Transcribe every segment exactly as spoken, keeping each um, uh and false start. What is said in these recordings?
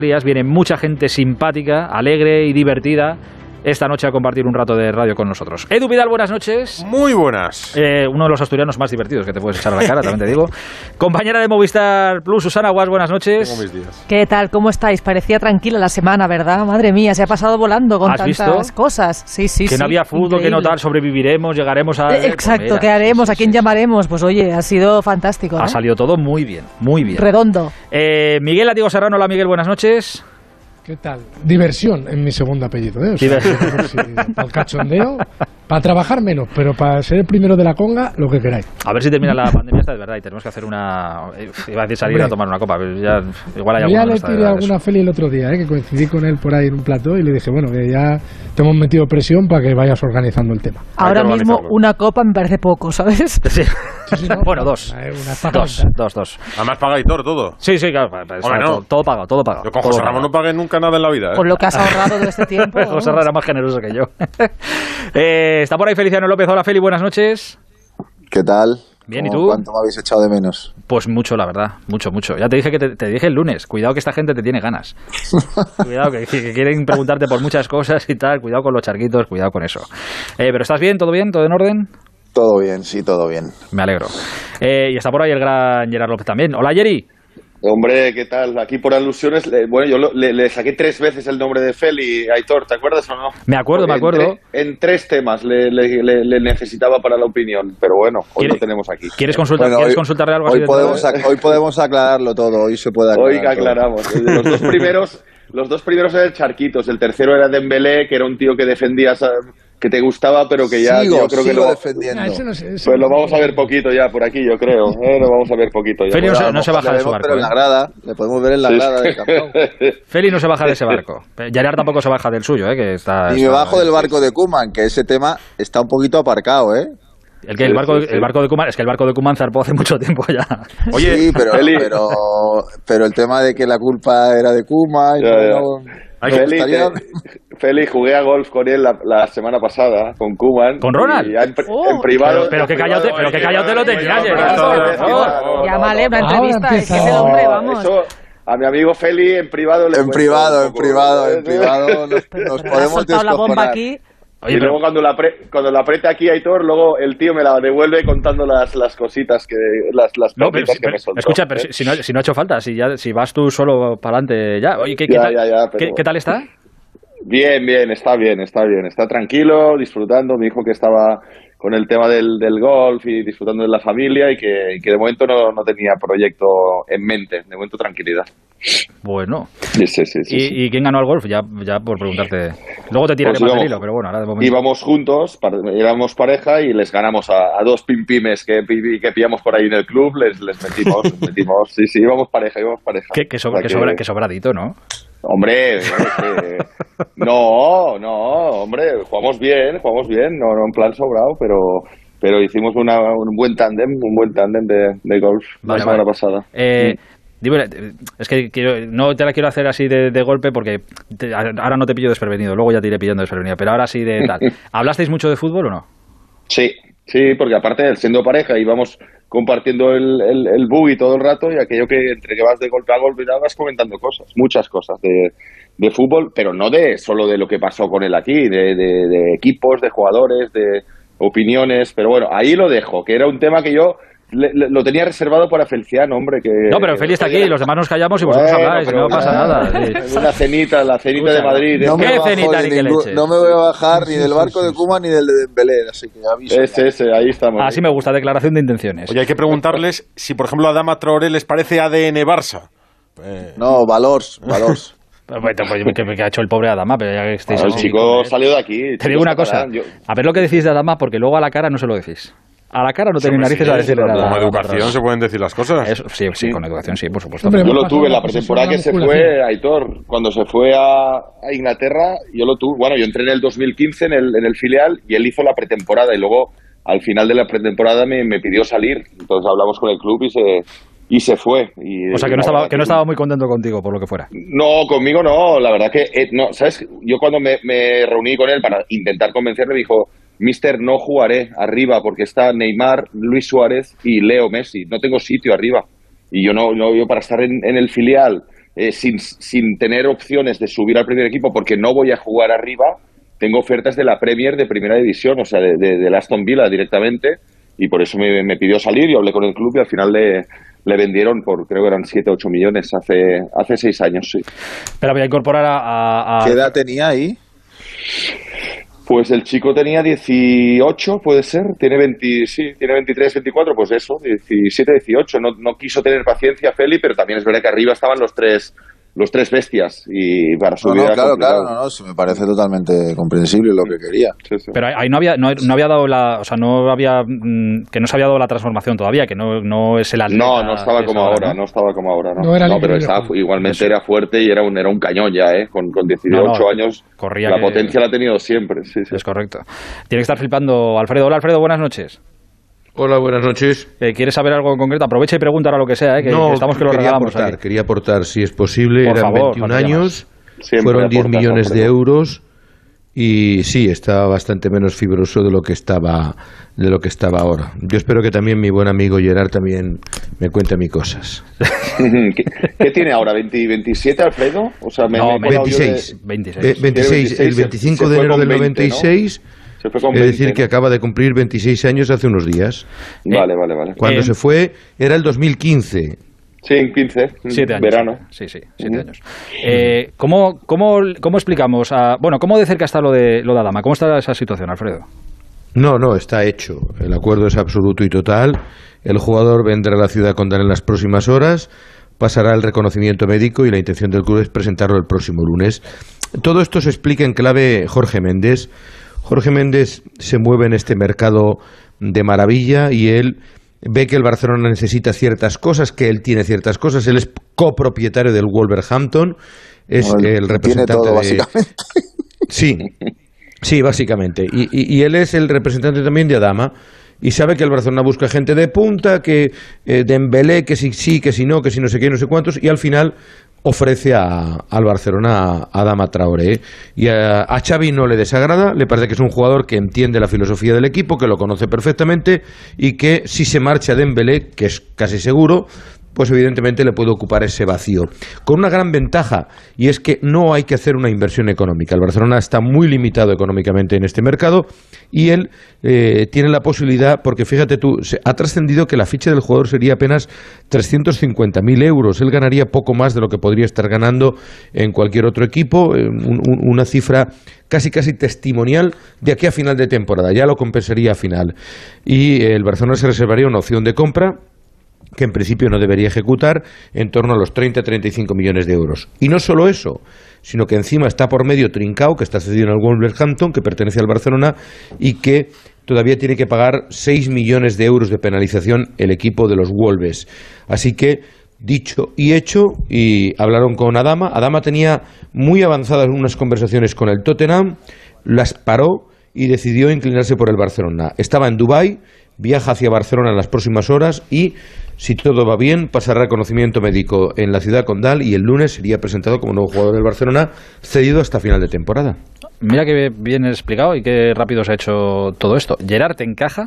Viene mucha gente simpática, alegre y divertida esta noche a compartir un rato de radio con nosotros. Edu Vidal, buenas noches. Muy buenas. Eh, uno de los asturianos más divertidos que te puedes echar a la cara, también te digo. Compañera de Movistar Plus, Susana Guas, buenas noches. Tengo mis días. ¿Qué tal? ¿Cómo estáis? Parecía tranquila la semana, ¿verdad? Madre mía, se ha pasado volando con ¿Has tantas visto? cosas. Sí, sí, Que sí. no había fútbol, Increíble. que no tal, sobreviviremos, llegaremos a... Eh, Exacto, Pues mira, ¿qué haremos? sí, ¿A quién sí, llamaremos? Pues oye, ha sido fantástico, ¿no? Ha salido todo muy bien, muy bien. Redondo. Eh, Miguel Látigo Serrano, hola Miguel, buenas noches. ¿Qué tal? Diversión en mi segundo apellido, ¿eh? O sea, Diversión. sí, para el cachondeo, para trabajar menos, pero para ser el primero de la conga, lo que queráis. A ver si termina la pandemia esta, de verdad, y tenemos que hacer una... Iba a decir salir Hombre. a tomar una copa, pero ya, igual hay Yo ya alguna le esta tiré de alguna eso. Feli el otro día, ¿eh? Que coincidí con él por ahí en un plató y le dije, bueno, que ya te hemos metido presión para que vayas organizando el tema. Ahora que mismo organizarlo. una copa me parece poco, ¿sabes? Sí. Sí, sí, no, Bueno, dos. Una, una está Dos, calenta. dos, dos. Además paga Aitor todo. Sí, sí, claro, pues, Hombre, no. todo, todo pagado, todo pagado. Yo con todo José Ramón pagado. no pagué nunca nada en la vida, ¿eh? Por lo que has ahorrado todo este tiempo. José vamos. Ramón era más generoso que yo. eh, está por ahí Feliciano López. Hola, Feli, buenas noches. ¿Qué tal? Bien, ¿y ¿Cómo- tú? ¿Cuánto me habéis echado de menos? Pues mucho, la verdad, mucho, mucho. Ya te dije que te, te dije el lunes, cuidado que esta gente te tiene ganas. Cuidado, que, que quieren preguntarte por muchas cosas y tal. Cuidado con los charquitos, cuidado con eso. Eh, ¿Pero estás bien? ¿Todo bien? ¿Todo en orden? Todo bien, sí, todo bien. Me alegro. Eh, y está por ahí el gran Gerard López también. Hola, Yeri. Hombre, ¿qué tal? Aquí por alusiones, eh, bueno, yo lo- le, le saqué tres veces el nombre de Feli, Aitor, ¿te acuerdas o no? Me acuerdo, me En acuerdo. tre- En, tres temas le, le- le- le necesitaba para la opinión, pero bueno, hoy ¿Quiere- lo tenemos aquí. ¿Quieres, consultar, Bueno, ¿quieres hoy- consultarle algo así Hoy de podemos, todo? ac- hoy podemos aclararlo todo, hoy se puede aclarar Hoy que todo. aclaramos. Los dos primeros, los dos primeros eran charquitos, el tercero era Dembélé, que era un tío que defendías, a- que te gustaba, pero que ya sigo, yo creo que sigo lo, defendiendo. Ah, ese no sé, ese pues lo no- vamos a ver poquito ya por aquí, yo creo. ¿eh? Lo vamos a ver poquito ya. Feli no Pues, se- no se baja Le de su vemos, barco. pero en la ¿eh? grada, le podemos ver en la Sí. grada del campeón. Feli no se baja de ese barco. Gerard tampoco se baja del suyo, ¿eh? Que está, Y me está- bajo del barco de Koeman, que ese tema está un poquito aparcado, ¿eh? El, que el, Sí, barco, sí, sí. el barco de Koeman, es que el barco de Koeman zarpó hace mucho tiempo ya. Oye, sí, pero, Feli. pero, pero el tema de que la culpa era de Koeman y Ya, no, ya. no- Ay, me Feli, gustaría- te- Feli, jugué a golf con él la, la semana pasada, con Koeman. ¿Con Ronald? Y ya en, pri- Oh. en privado. Pero, pero que en callado te, privado- pero que callado te lo tenías, Oye, Gerard. oye, por oye, favor. no, Llámale, una Ahora entrevista, es que empieza. es el hombre, vamos. Eso, a mi amigo Feli en privado le En cuento privado, un en poco. privado, en privado nos, Pero, nos pero le has podemos soltado la bomba descojonar. aquí. Oye, y pero, luego cuando la, pre- cuando la aprieta aquí Aitor, luego el tío me la devuelve contando las, las cositas, que las, las no, pero, perlitas que pero- me soltó. escucha, pero ¿eh? si, si no, si no ha hecho falta, si, ya, si vas tú solo para adelante ya. Oye, ¿qué, qué Ya, tal, ya, ya, pero- ¿qué, qué tal está? Bien, bien, está bien, está bien. Está tranquilo, disfrutando. Me dijo que estaba con el tema del, del golf y disfrutando de la familia y que, y que de momento no, no tenía proyecto en mente. De momento tranquilidad. Bueno. Sí, sí, sí. sí, ¿Y, sí. ¿Y quién ganó al golf? Ya, ya por preguntarte. Luego te tiraré Pues más íbamos- del hilo, pero bueno, ahora de momento. Íbamos juntos, par- éramos pareja y les ganamos a, a dos pimpimes que, pi- que pillamos por ahí en el club. Les, les metimos, les metimos. Sí, sí, íbamos pareja, íbamos pareja. Que, que, sobra- O sea que sobra- que sobradito, ¿no? Hombre, eh, que- no, no, hombre, jugamos bien, jugamos bien, no, no en plan sobrado, pero, pero hicimos una, un buen tándem, un buen tándem de, de golf Vale, la semana vale. pasada. Eh, dime, eh, es que quiero, no te la quiero hacer así de, de golpe porque te- ahora no te pillo desprevenido, luego ya te iré pillando desprevenido, pero ahora sí de tal. ¿Hablasteis mucho de fútbol o no? Sí, sí, porque aparte siendo pareja íbamos compartiendo el, el, el buggy todo el rato y aquello que entre que vas de golpe a golpe y tal, vas comentando cosas, muchas cosas de, de fútbol, pero no de solo de lo que pasó con él aquí, de, de, de equipos, de jugadores, de opiniones, pero bueno, ahí lo dejo, que era un tema que yo le- le- lo tenía reservado para Feliciano, hombre, que... No, pero que Feli está no aquí, los demás nos callamos y vosotros Bueno, habláis, y pero no pasa una- nada. sí. Una cenita, la cenita de Escucha, Madrid. No ¿Qué me, bajo cenita de ni qué ningún- leches? no me voy a bajar ni Sí, del sí, barco sí, de sí. Koeman ni del de Dembélé, así que aviso. Ese, ese, ahí estamos. Así me gusta, declaración de intenciones. Oye, hay que preguntarles si, por ejemplo, a Adama Traoré les parece A D N Barça. Eh, No, valors, valors. Pero, pues, pues, ¿qué, qué ha hecho el pobre Adama? Pero ya que estáis Bueno, el así, chico joder. salió de aquí. el Te chico digo una es cosa, catalán, yo- a ver lo que decís de Adama, porque luego a la cara no se lo decís. A la cara no tenéis hombre, narices sí, a decirle es nada. Con a educación Adama. se pueden decir las cosas. Eso, sí, sí, Sí. con educación, sí, por supuesto. Hombre, Yo hemos lo tuve pasado la la posesión pretemporada de la que se musculación. fue, Aitor, cuando se fue a, a Inglaterra, yo lo tuve, bueno, yo entré en el dos mil quince en el, en el filial y él hizo la pretemporada y luego al final de la pretemporada me, me pidió salir, entonces hablamos con el club y se, y se fue. Y, O sea, que no, la estaba, verdad que no estaba muy contento contigo, por lo que fuera. No, conmigo no, la verdad que, eh, no, ¿sabes? Yo cuando me, me reuní con él para intentar convencerle, me dijo, Mister, no jugaré arriba porque está Neymar, Luis Suárez y Leo Messi, no tengo sitio arriba. Y yo no, no yo para estar en, en el filial eh, sin, sin tener opciones de subir al primer equipo porque no voy a jugar arriba, tengo ofertas de la Premier de primera división, o sea, de, de, de Aston Villa directamente, y por eso me, me pidió salir. Yo hablé con el club y al final le, le vendieron por, creo que eran siete o ocho millones hace, hace seis años, sí. Pero voy a incorporar a, a, a... ¿Qué edad tenía ahí? Pues el chico tenía dieciocho, puede ser, tiene veinte, sí, tiene veintitrés, veinticuatro, pues eso, diecisiete, dieciocho. No, no quiso tener paciencia Feli, pero también es verdad que arriba estaban los tres los tres bestias y para subir no, no, era claro, complicado. claro, no, no, sí, me parece totalmente comprensible lo que quería. Sí, sí. Pero ahí no había no, no había dado la, o sea, no había mm, que no se había dado la transformación todavía, que no no es el atleta. No, no estaba como ahora, ahora, ¿no? no estaba como ahora, no. No era No, pero libre, estaba, no. igualmente Eso. era fuerte y era un era un cañón ya, ¿eh? Con, con dieciocho No, no, años, corría la que- potencia la ha tenido siempre, sí, sí. Es correcto. Tiene que estar flipando Alfredo. Hola Alfredo, buenas noches. Hola, buenas noches. Eh, ¿Quieres saber algo en concreto? Aprovecha y pregunta ahora lo que sea, eh, que, no, que estamos que lo quería regalamos aportar, aquí. quería aportar, si es posible, Por eran favor, veintiún faltaría años, Siempre fueron diez aportas, millones de Alfredo. euros y sí, estaba bastante menos fibroso de lo que estaba de lo que estaba ahora. Yo espero que también mi buen amigo Gerard también me cuente a mí cosas. ¿Qué, qué tiene ahora? ¿veinte, veintisiete, Alfredo? O sea, me, No, me he colado yo de- veintiséis. veintiséis. Eh, veintiséis, el se- veinticinco se de fue enero con del veinte, noventa y seis, Se fue con es decir, veinte, que ¿no? acaba de cumplir veintiséis años hace unos días. Vale, vale, vale. Cuando Eh, se fue era el dos mil quince. Sí, en quince, Siete años. verano. Sí, sí, siete Ujú. años. Eh, ¿cómo, cómo, ¿Cómo explicamos? A, bueno, ¿cómo de cerca está lo de, lo de Adama? ¿Cómo está esa situación, Alfredo? No, no, está hecho. El acuerdo es absoluto y total. El jugador vendrá a la ciudad condal en las próximas horas, pasará el reconocimiento médico y la intención del club es presentarlo el próximo lunes. Todo esto se explica en clave Jorge Méndez. Jorge Méndez se mueve en este mercado de maravilla y él ve que el Barcelona necesita ciertas cosas, que él tiene ciertas cosas. Él es copropietario del Wolverhampton, es Bueno, el tiene representante todo, de... básicamente. Sí, sí, básicamente. Y, y, y él es el representante también de Adama. Y sabe que el Barcelona busca gente de punta, que eh, Dembélé, que si sí, que si no, que si no sé qué, no sé cuántos, y al final ofrece a, al Barcelona a Adama Traoré. Y a, a Xavi no le desagrada, le parece que es un jugador que entiende la filosofía del equipo, que lo conoce perfectamente, y que si se marcha Dembélé, que es casi seguro, pues evidentemente le puede ocupar ese vacío. Con una gran ventaja, y es que no hay que hacer una inversión económica. El Barcelona está muy limitado económicamente en este mercado y él eh, tiene la posibilidad, porque fíjate tú, se, ha trascendido que la ficha del jugador sería apenas trescientos cincuenta mil euros. Él ganaría poco más de lo que podría estar ganando en cualquier otro equipo, eh, un, un, una cifra casi casi testimonial de aquí a final de temporada. Ya lo compensaría a final. Y eh, el Barcelona se reservaría una opción de compra que en principio no debería ejecutar, en torno a los treinta a treinta y cinco millones de euros. Y no solo eso, sino que encima está por medio Trincao, que está cedido en el Wolverhampton, que pertenece al Barcelona, y que todavía tiene que pagar seis millones de euros de penalización el equipo de los Wolves. Así que, dicho y hecho, y hablaron con Adama. Adama tenía muy avanzadas unas conversaciones con el Tottenham, las paró y decidió inclinarse por el Barcelona. Estaba en Dubái, viaja hacia Barcelona en las próximas horas y, si todo va bien, pasará reconocimiento médico en la ciudad condal y el lunes sería presentado como nuevo jugador del Barcelona, cedido hasta final de temporada. Mira que bien explicado y qué rápido se ha hecho todo esto. ¿Gerard te encaja?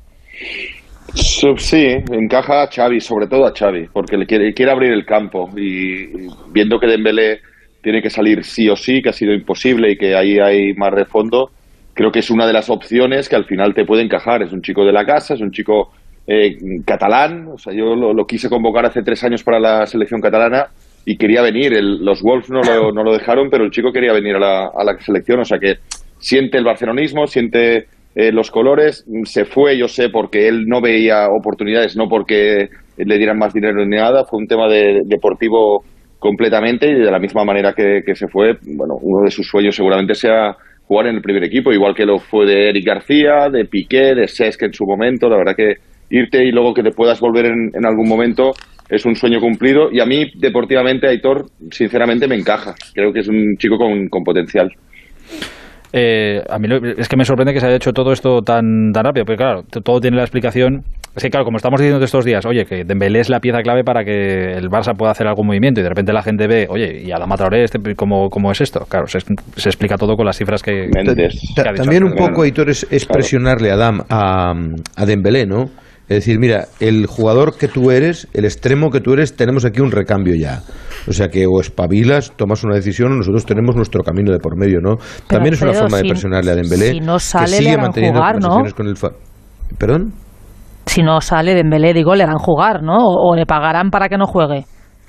Sí, encaja a Xavi, sobre todo a Xavi, porque le quiere, quiere abrir el campo y viendo que Dembélé tiene que salir sí o sí, que ha sido imposible y que ahí hay más de fondo, creo que es una de las opciones que al final te puede encajar. Es un chico de la casa, es un chico eh, catalán, o sea, yo lo, lo quise convocar hace tres años para la selección catalana y quería venir. El, los Wolves no lo, no lo dejaron, pero el chico quería venir a la, a la selección, o sea que siente el barcelonismo, siente eh, los colores. Se fue, yo sé, porque él no veía oportunidades, no porque le dieran más dinero ni nada, fue un tema de, deportivo completamente, y de la misma manera que, que se fue, bueno, uno de sus sueños seguramente sea jugar en el primer equipo, igual que lo fue de Eric García, de Piqué, de Cesc en su momento. La verdad que irte y luego que te puedas volver en, en algún momento es un sueño cumplido, y a mí deportivamente Aitor sinceramente me encaja, creo que es un chico con, con potencial. Eh, a mí lo, es que me sorprende que se haya hecho todo esto tan, tan rápido, porque claro, todo tiene la explicación. Es que claro, como estamos diciendo estos días, oye, que Dembélé es la pieza clave para que el Barça pueda hacer algún movimiento, y de repente la gente ve, oye, y Adama Traoré, este, ¿cómo, ¿cómo es esto? Claro, se, se explica todo con las cifras que, Méndez. que ha dicho. También un poco, Aitor, es, es presionarle a, Adam, a, a Dembélé, ¿no? Es decir, mira, el jugador que tú eres, el extremo que tú eres, tenemos aquí un recambio ya. O sea que o espabilas, tomas una decisión, o nosotros tenemos nuestro camino de por medio, ¿no? Pero También es una Alfredo, forma si, de presionarle a Dembélé, si no sale, que sigue le harán manteniendo jugar, conversaciones ¿no? con el... Fa... ¿Perdón? Si no sale Dembélé, digo, le harán jugar, ¿no? O, o le pagarán para que no juegue.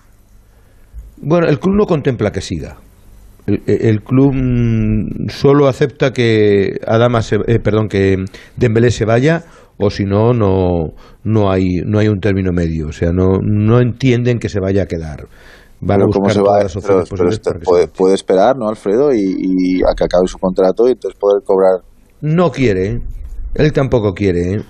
Bueno, el club no contempla que siga. El, el club mmm, solo acepta que Adama se, eh, perdón, que Dembélé se vaya, o si no, no no hay no hay un término medio. O sea, no no entienden que se vaya a quedar. Van Pero a buscar ¿cómo se va? todas las Pero, opciones pero posibles este para que puede, se... puede esperar, ¿no, Alfredo? Y, y a que acabe su contrato y entonces poder cobrar. No quiere, ¿eh? Él tampoco quiere, ¿eh?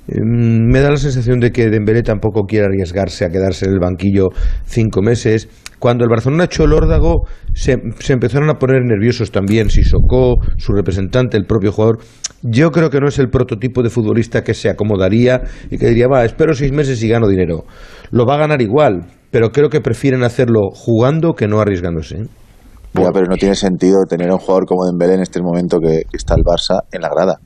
Me da la sensación de que Dembélé tampoco quiere arriesgarse a quedarse en el banquillo cinco meses. Cuando el Barcelona echó el órdago, se, se empezaron a poner nerviosos también Sissoko, su representante, el propio jugador. Yo creo que no es el prototipo de futbolista que se acomodaría y que diría, va, espero seis meses y gano dinero. Lo va a ganar igual, pero creo que prefieren hacerlo jugando que no arriesgándose. Ya, pero no tiene sentido tener a un jugador como Dembélé en este momento que, que está el Barça en la grada.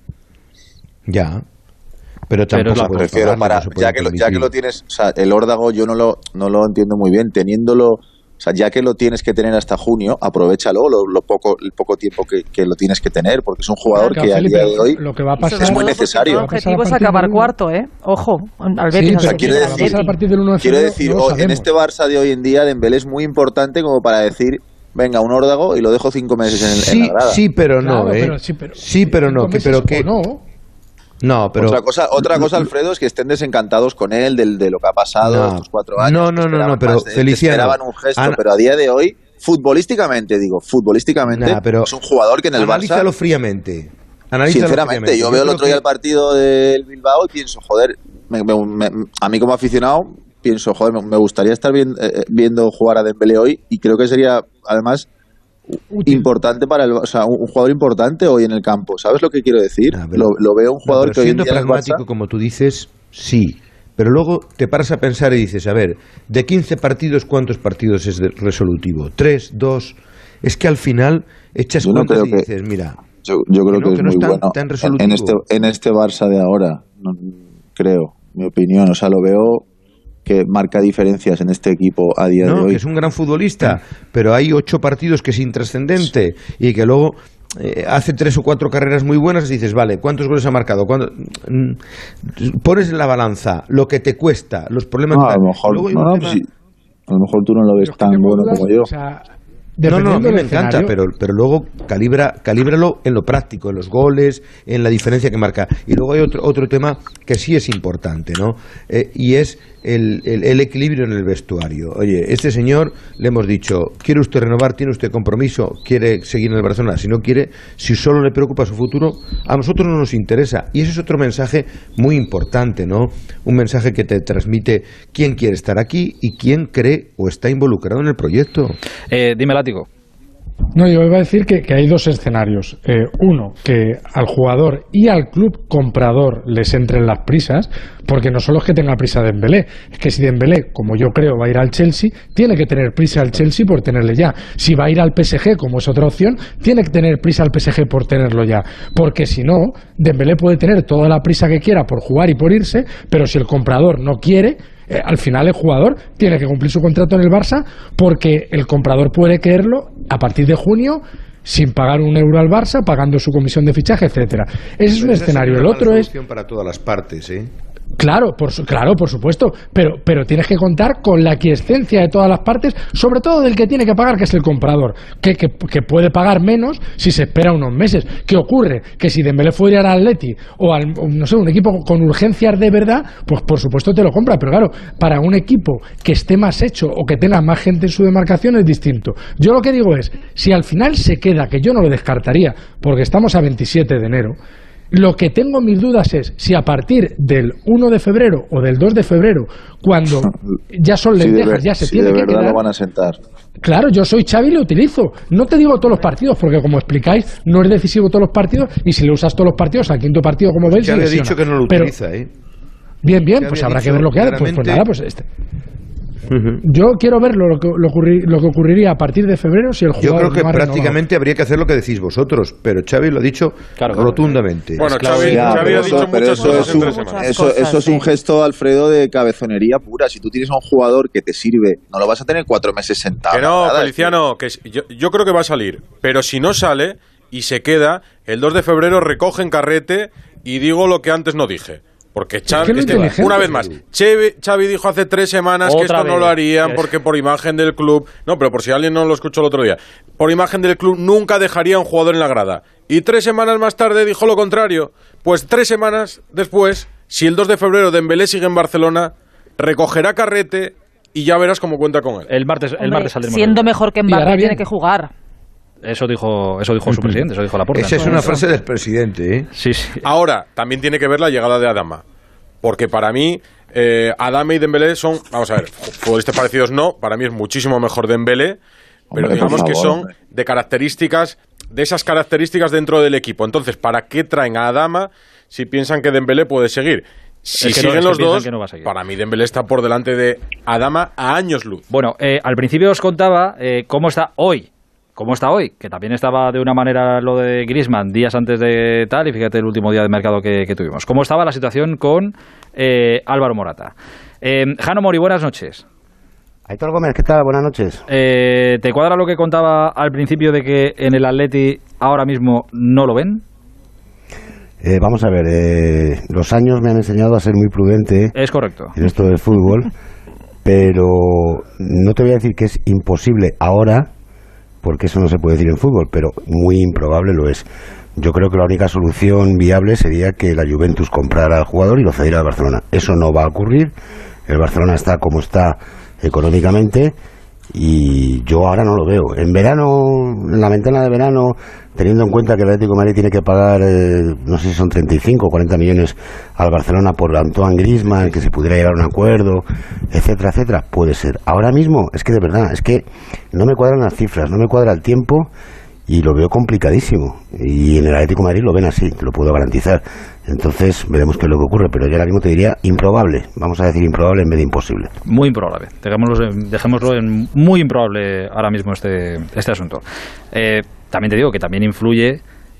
Ya. Pero tampoco Pero puedes prefiero pagarlo, para no se puede ya que lo, ya permitir. que lo tienes, o sea, el órdago yo no lo no lo entiendo muy bien, teniéndolo, o sea, ya que lo tienes que tener hasta junio, aprovéchalo lo, lo poco el poco tiempo que, que lo tienes que tener, porque es un jugador Claro, que Felipe, a día de hoy lo que va a Y pasar sobre es muy todo porque necesario. El objetivo es acabar cuarto, ¿eh? Ojo, al Betis. Sí, al pero Betis, quiero al decir- Betis. a partir del uno de quiero febrero, decir, no lo hoy- en sabemos. este Barça de hoy en día Dembélé es muy importante como para decir, venga, un órdago y lo dejo cinco meses en, el, Sí, en la grada. sí, pero no, Claro, ¿eh? pero sí, pero- sí, pero no, cinco que, meses pero que... o no. No, pero... otra cosa, otra cosa, Alfredo, es que estén desencantados con él del, de lo que ha pasado No. estos cuatro años. No, que no, no, esperaban no, pero, más de él, que Feliciano, esperaban un gesto, ana- pero a día de hoy, futbolísticamente, digo, futbolísticamente, Nah, pero es un jugador que en el Analízalo Barça, fríamente. Analízalo sinceramente, fríamente. yo veo el creo otro día que- el partido del Bilbao y pienso, joder, me- me- me- a mí como aficionado, pienso, joder, me, me gustaría estar bien- eh, viendo jugar a Dembélé hoy y creo que sería, además, Útil. importante para el, o sea, un, un jugador importante hoy en el campo. ¿Sabes lo que quiero decir? Ah, pero- lo, lo veo un No, jugador pero que hoy en siendo día en el pragmático, Barça, como tú dices, sí. Pero luego te paras a pensar y dices, a ver, de quince partidos, ¿cuántos partidos es de- resolutivo? ¿Tres? ¿Dos? Es que al final echas Yo no cuentas creo y que- dices, mira, yo, yo creo que no- que, que es no muy es tan- bueno tan en resolutivo. este, en este Barça de ahora, no, creo, mi opinión. O sea, lo veo que marca diferencias en este equipo a día de no, hoy. que es un gran futbolista, pero hay ocho partidos que es intrascendente y que luego eh, hace tres o cuatro carreras muy buenas y dices, vale, ¿cuántos goles ha marcado? ¿Cuánto? Mm, pones en la balanza lo que te cuesta, los problemas... No, que- a lo mejor, Luego hay no, un no, tema- pues sí. A lo mejor tú no lo ves Pero es que tan tengo bueno dudas, como yo. o sea, No, no, a dependiendo mí me del encanta, escenario- pero, pero luego calibra, calíbralo en lo práctico, en los goles, en la diferencia que marca. Y luego hay otro, otro tema que sí es importante, ¿no? Eh, y es el, el, el equilibrio en el vestuario. Oye, este señor le hemos dicho, ¿quiere usted renovar? ¿Tiene usted compromiso? ¿Quiere seguir en el Barcelona? Si no quiere, si solo le preocupa su futuro, a nosotros no nos interesa. Y ese es otro mensaje muy importante, ¿no? Un mensaje que te transmite quién quiere estar aquí y quién cree o está involucrado en el proyecto. Eh, dime, Látigo. No, yo iba a decir que, que hay dos escenarios. Eh, uno, que al jugador y al club comprador les entren las prisas, porque no solo es que tenga prisa Dembélé, es que si Dembélé, como yo creo, va a ir al Chelsea, tiene que tener prisa al Chelsea por tenerle ya. Si va a ir al P S G, como es otra opción, tiene que tener prisa al P S G por tenerlo ya. Porque si no, Dembélé puede tener toda la prisa que quiera por jugar y por irse, pero si el comprador no quiere, Eh, al final el jugador tiene que cumplir su contrato en el Barça porque el comprador puede quererlo a partir de junio sin pagar un euro al Barça, pagando su comisión de fichaje, etcétera. Ese es un Pero esa escenario. sería El una otro mala es... solución para todas las partes, ¿eh? Claro, por, su- claro, por supuesto, pero, pero tienes que contar con la aquiescencia de todas las partes, sobre todo del que tiene que pagar, que es el comprador, que, que, que puede pagar menos si se espera unos meses. ¿Qué ocurre? Que si Dembélé fuera al Atleti o al, o no sé, un equipo con urgencias de verdad, pues por supuesto te lo compra, pero claro, para un equipo que esté más hecho o que tenga más gente en su demarcación es distinto. Yo lo que digo es, si al final se queda, que yo no lo descartaría, porque estamos a veintisiete de enero, lo que tengo mis dudas es si a partir del uno de febrero o del dos de febrero, cuando ya son Si de lentejas, ver- ya se si tiene de que verdad quedar. lo van a sentar. Claro, yo soy Xavi y lo utilizo. No te digo todos los partidos, porque como explicáis, no es decisivo todos los partidos, y si le usas todos los partidos, al quinto partido, como veis, Ya se le he lesiona. dicho que no lo Pero, utiliza, ¿eh? bien, bien, Ya pues había habrá que dicho ver lo que hace. Pues, pues claramente- nada, pues este. Uh-huh. Yo quiero ver lo que, lo, ocurri, lo que ocurriría a partir de febrero si el jugador Yo creo que no ha prácticamente renovado. habría que hacer lo que decís vosotros, pero Xavi lo ha dicho claro, rotundamente. Bueno, Claro, Xavi, Ya, Xavi pero ha eso, dicho pero muchas eso cosas es en un, tres semanas. eso, cosas, eso es un sí. gesto, Alfredo, de cabezonería pura. Si tú tienes a un jugador que te sirve, no lo vas a tener cuatro meses sentado. Que no, nada, Feliciano, que yo, yo creo que va a salir, pero si no sale y se queda, el dos de febrero recogen carrete y digo lo que antes no dije. Porque Xavi, Es que es que, inteligente. una vez más, Xavi, Xavi dijo hace tres semanas que Otra esto no vez. lo harían Es- porque por imagen del club... No, pero por si alguien no lo escuchó el otro día. Por imagen del club nunca dejaría a un jugador en la grada. Y tres semanas más tarde dijo lo contrario. Pues tres semanas después, si el dos de febrero Dembélé sigue en Barcelona, recogerá carrete y ya verás cómo cuenta con él. El martes, el Hombre, martes saldremos. siendo de- mejor que Y hará Mbappé, bien. tiene que jugar. Eso dijo, eso dijo su presidente, eso dijo Laporta. Esa es una frase del presidente, ¿eh? Sí, sí. Ahora, también tiene que ver la llegada de Adama. Porque para mí, eh, Adama y Dembélé son, vamos a ver, futbolistas parecidos no, para mí es muchísimo mejor Dembélé, pero Hombre, digamos por que favor, son hombre. de características, de esas características dentro del equipo. Entonces, ¿para qué traen a Adama si piensan que Dembélé puede seguir? Si Es que no, siguen es que los piensan dos, que no va a seguir. para mí Dembélé está por delante de Adama a años luz. Bueno, eh, al principio os contaba eh, cómo está hoy. ¿Cómo está hoy? Que también estaba de una manera lo de Griezmann días antes de tal, y fíjate el último día de mercado que, que tuvimos. ¿Cómo estaba la situación con eh, Álvaro Morata? Eh, Jano Mori, buenas noches. Aitor Gómez, ¿qué tal? Buenas noches. Eh, ¿Te cuadra lo que contaba al principio de que en el Atleti ahora mismo no lo ven? Eh, vamos a ver, eh, los años me han enseñado a ser muy prudente Es correcto. en esto del fútbol, pero no te voy a decir que es imposible ahora, porque eso no se puede decir en fútbol, pero muy improbable lo es. Yo creo que la única solución viable sería que la Juventus comprara al jugador y lo cediera al Barcelona. Eso no va a ocurrir. El Barcelona está como está económicamente y yo ahora no lo veo. En verano, en la ventana de verano, teniendo en cuenta que el Atlético de Madrid tiene que pagar, eh, no sé si son treinta y cinco o cuarenta millones al Barcelona por Antoine Griezmann, que se pudiera llegar a un acuerdo, etcétera, etcétera, puede ser. Ahora mismo, es que de verdad, es que no me cuadran las cifras, no me cuadra el tiempo y lo veo complicadísimo. Y en el Atlético de Madrid lo ven así, te lo puedo garantizar. Entonces veremos qué es lo que ocurre, pero yo ahora mismo te diría improbable, vamos a decir improbable en vez de imposible. Muy improbable. Dejémoslo en, dejémoslo en muy improbable ahora mismo este, este asunto. Eh, también te digo que también influye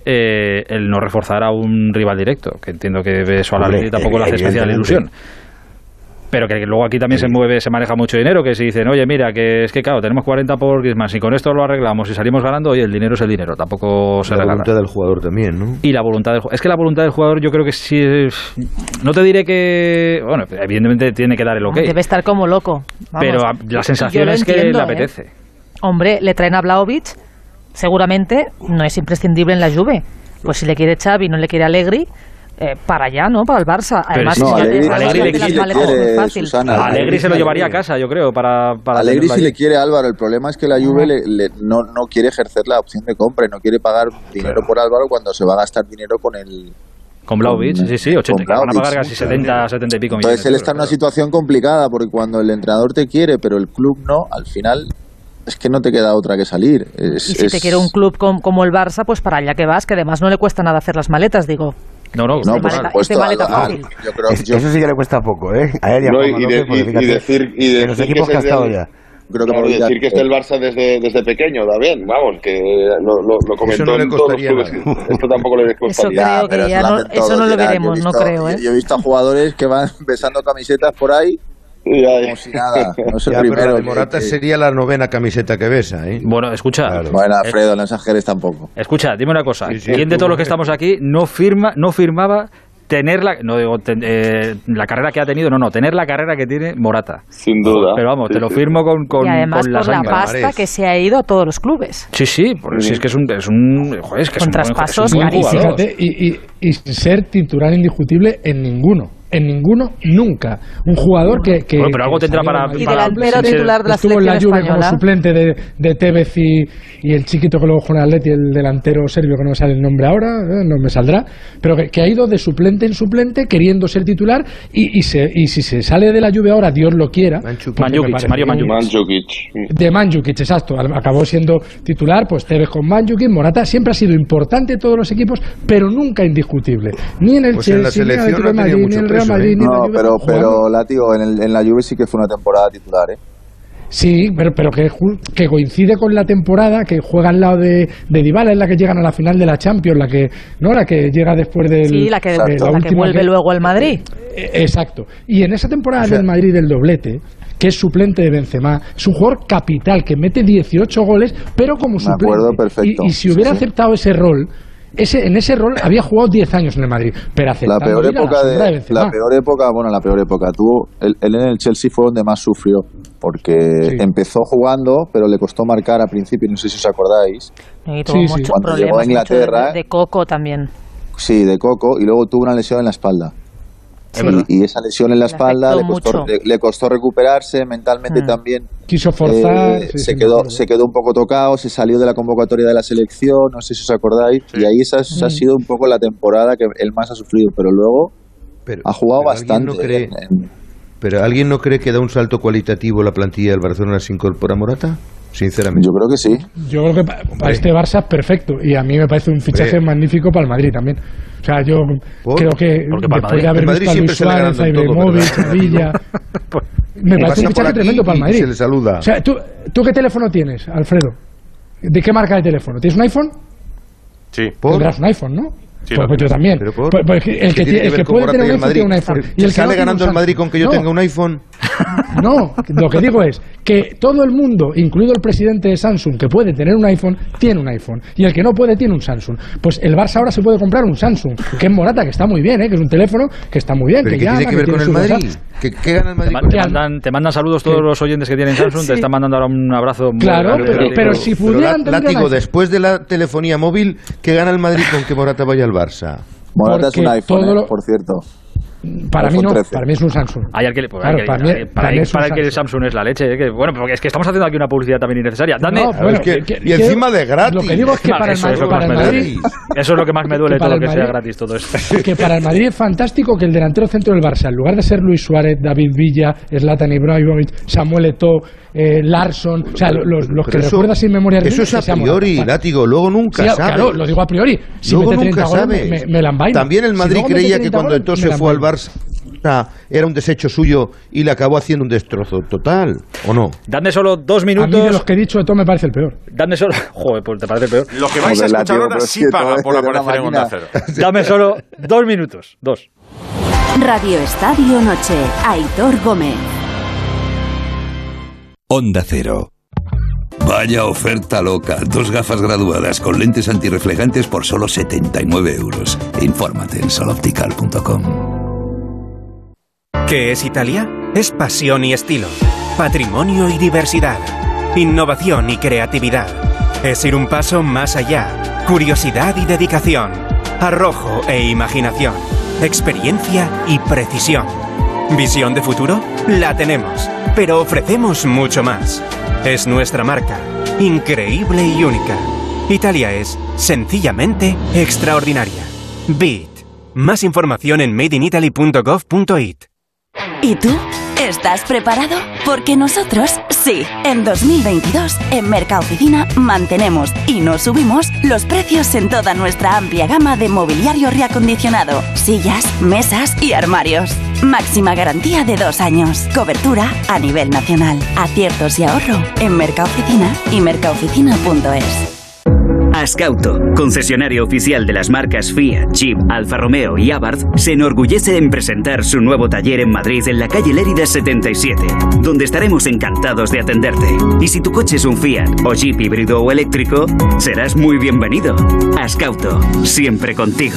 eh, el no reforzar a un rival directo, que entiendo que eso a la Hombre, Atleti tampoco le hace especial evidentemente. ilusión. Pero que luego aquí también se mueve, se maneja mucho dinero, que si dicen, oye, mira, que es que claro, tenemos cuarenta por Griezmann, si con esto lo arreglamos y salimos ganando, oye, el dinero es el dinero, tampoco se La regala. voluntad del jugador también, ¿no? Y la voluntad del jugador. Es que la voluntad del jugador yo creo que sí es... No te diré que... Bueno, evidentemente tiene que dar el ok. Debe estar como loco. Vamos. Pero a- la sensación Yo lo es que entiendo, le ¿eh? apetece. Hombre, le traen a Vlahovic, seguramente no es imprescindible en la Juve. Pues si le quiere Xavi, no le quiere Allegri, eh, para allá, ¿no? Para el Barça. Además, Pero No, si ya te Allegri, sabes Allegri que le las quiere- maletas es muy quiere, fácil. Susana. A Allegri Allegri se lo sí llevaría a quiere. casa, yo creo, para... para Allegri tenerlo si ahí. le quiere Álvaro, el problema es que la Juve le- le- no, no quiere ejercer la opción de compra y no quiere pagar dinero por Álvaro cuando se va a gastar dinero con el... Con Vlahovic, con- sí, sí, ochenta, con que van a pagar Vlahovic, casi sí, setenta, setenta y pico millones. Entonces él de está en una euros, situación complicada porque cuando el entrenador te quiere pero el club no, al final es que no te queda otra que salir. Es- Y si te es- quiere un club com- como el Barça, pues para allá que vas, que además no le cuesta nada hacer las maletas, digo. No, no, No, de por maleta- supuesto. de maleta Álvaro, fácil. yo creo, Es- yo eso sí que le cuesta poco, ¿eh? A él y a No, Juanma y de- López, porque y- y fíjate, decir- y en los decir equipos que que ha es del- estado ya. creo que Claro, por y decir que es del Barça desde, desde pequeño también, vamos, que lo, lo, lo comentó Eso no le en todos los costaría clubes. nada. Esto tampoco le Eso costaría. creo pero que ya lo no, hacen eso todos, no lo Gerard. veremos, Yo he no visto- creo, ¿eh? Yo he visto a jugadores que van besando camisetas por ahí Ya, ya. como si nada. No es el Ya, pero primero. la de que- Morata que- sería la novena camiseta que besa, ¿eh? Bueno, escucha, Claro. Bueno, Alfredo, no exageres tampoco. escucha, dime una cosa. Sí, sí, ¿Quién de tú, todos los que eh. estamos aquí no firma, no firmaba tener la, no digo ten- eh, la carrera que ha tenido, no, no, tener la carrera que tiene Morata? Sin duda. Pero vamos, te Sí, lo sí. firmo con, con, Y además con la por la sangre. pasta Palmarés. que se ha ido a todos los clubes. Sí, sí, porque si es que es un, es un, joder, es que es Con un buen- traspasos es un buen Y jugador. fíjate, y, y, y ser titular indiscutible en ninguno. En ninguno, nunca. Un jugador que. que Bueno, pero algo que tendrá salió para- de Y Madrid, para- delantero sí, sí, titular de la estuvo en la selección Juve como española. suplente de, de Tevez y, y el chiquito que luego juega en el Atleti, el delantero serbio que no me sale el nombre ahora, eh, no me saldrá, pero que, que ha ido de suplente en suplente queriendo ser titular y, y, se, y si se sale de la Juve ahora, Dios lo quiera. Mandzukic. porque me Mandzukic, parece Mario que un- Mandzukic. de Mandzukic, exacto. Al- Acabó siendo titular, pues Tevez con Mandzukic. Morata siempre ha sido importante en todos los equipos, pero nunca indiscutible. Ni en el Pues en la Chelsea, ni en el selección Atlético de no ha tenido Madrid, ni mucho en el Real peso, Madrid, ¿eh? ni en la No, Juve. pero, Juan, pero Látigo, en, el, en la Juve sí que fue una temporada titular, ¿eh? Sí, pero, pero que, que coincide con la temporada que juega al lado de, de Dybala, es la que llegan a la final de la Champions, la que no la que llega después del... Sí, la que, de la la la que vuelve que, luego al Madrid. Eh, exacto. Y en esa temporada, o sea, del Madrid del doblete, que es suplente de Benzema, es un jugador capital que mete dieciocho goles, pero como suplente. Me acuerdo perfecto. Y, y si hubiera sí, sí. aceptado ese rol... Ese, en ese rol había jugado diez años en el Madrid, pero la peor época de, de la peor época, bueno, la peor época tuvo él, él en el Chelsea fue donde más sufrió, porque sí. empezó jugando, pero le costó marcar al principio, no sé si os acordáis. Y tuvo sí, muchos sí. Cuando problemas, llegó a Inglaterra, de, de coco también. Sí, de coco, y luego tuvo una lesión en la espalda. Sí. Y, y esa lesión en la espalda le costó, le, le costó recuperarse mentalmente mm. también. Quiso forzar. Eh, sí, se, sí, quedó, se quedó un poco tocado, se salió de la convocatoria de la selección, no sé si os acordáis. Sí. Y ahí esa, esa mm. ha sido un poco la temporada que él más ha sufrido, pero luego pero, ha jugado pero bastante. ¿alguien no cree, en, en... ¿Pero alguien no cree que da un salto cualitativo la plantilla del Barcelona si incorpora Morata? Sinceramente. Yo creo que sí. Yo creo que para, para este Barça es perfecto. Y a mí me parece un fichaje Hombre. magnífico para el Madrid también. O sea, yo ¿Por? creo que Porque después de haber visto a Luis Suárez, a Ibrahimovic, a Villa, me parece un fichaje tremendo para el Madrid. Se le saluda. O sea, ¿tú, ¿tú qué teléfono tienes, Alfredo? ¿De qué marca de teléfono? ¿Tienes un iPhone? Sí. Tendrás un iPhone, ¿no? Sí, pues, pues yo también. Pero por, pues, pues el que, que, el que puede tener un iPhone tiene un iPhone. ¿Y el que sale ganando el Madrid con que yo no. tenga un iPhone? No, lo que digo es que todo el mundo, incluido el presidente de Samsung, que puede tener un iPhone, tiene un iPhone. Y el que no puede, tiene un Samsung. Pues el Barça ahora se puede comprar un Samsung, que es Morata, que está muy bien, ¿eh? Que es un teléfono que está muy bien. ¿Pero que qué llama, tiene que ver que con el Madrid? ¿Qué, ¿Qué gana el Madrid? Te, te, mandan, te mandan saludos todos los oyentes que tienen Samsung, sí. Te están mandando ahora un abrazo. Muy claro, grande, pero, pero, pero si pudieran... Pero, Látigo, después de la telefonía móvil, ¿qué gana el Madrid con que Morata vaya al Barça? Morata es un iPhone, lo... eh, por cierto. Para mí no, para mí es un Samsung. Hay el que, pues, claro, hay que, para mí, hay, para, para, hay, para el que el Samsung es la leche. ¿eh? Que, bueno, porque es que estamos haciendo aquí una publicidad también innecesaria. Dame, no, bueno, es que, que, y encima de gratis. Lo que digo es que para el Madrid, eso, para el Madrid eso es lo que más me duele, todo lo que Madrid, sea gratis, todo esto. Que para el Madrid es fantástico que el delantero centro del Barça, en lugar de ser Luis Suárez, David Villa, Zlatan Ibrahimovic, Samuel Eto'o, eh, Larsson, o sea, los, los que recuerdas sin memoria. Eso es a priori, Látigo, luego nunca sí, sabe. Claro, lo digo a priori. Si luego mete nunca sabe. Me, me la envaina. También el Madrid si creía que cuando Eto'o se fue al Barça era un desecho suyo y le acabó haciendo un destrozo total, ¿o no? Dadme solo dos minutos. A mí de los que he dicho, Eto'o me parece el peor. Dadme solo... Joder, pues te parece el peor. Lo que vais a escuchar ahora sí paga por aparecer en Onda Cero. Dame solo dos minutos, dos. Radio Estadio Noche, Aitor Gómez. Onda Cero. Vaya oferta loca. Dos gafas graduadas con lentes antirreflejantes por solo setenta y nueve euros. Infórmate en soloptical punto com. ¿Qué es Italia? Es pasión y estilo, patrimonio y diversidad, innovación y creatividad. Es ir un paso más allá, curiosidad y dedicación, arrojo e imaginación, experiencia y precisión. ¿Visión de futuro? La tenemos, pero ofrecemos mucho más. Es nuestra marca, increíble y única. Italia es, sencillamente, extraordinaria. Beat. Más información en made in italy punto gov punto it. ¿Y tú? ¿Estás preparado? Porque nosotros, sí. En dos mil veintidós, en Mercaoficina, mantenemos y no subimos los precios en toda nuestra amplia gama de mobiliario reacondicionado, sillas, mesas y armarios. Máxima garantía de dos años. Cobertura a nivel nacional. Aciertos y ahorro en Mercaoficina y mercaoficina punto es. Ascauto, concesionario oficial de las marcas Fiat, Jeep, Alfa Romeo y Abarth, se enorgullece en presentar su nuevo taller en Madrid en la calle Lérida setenta y siete, donde estaremos encantados de atenderte. Y si tu coche es un Fiat o Jeep híbrido o eléctrico, serás muy bienvenido. Ascauto, siempre contigo.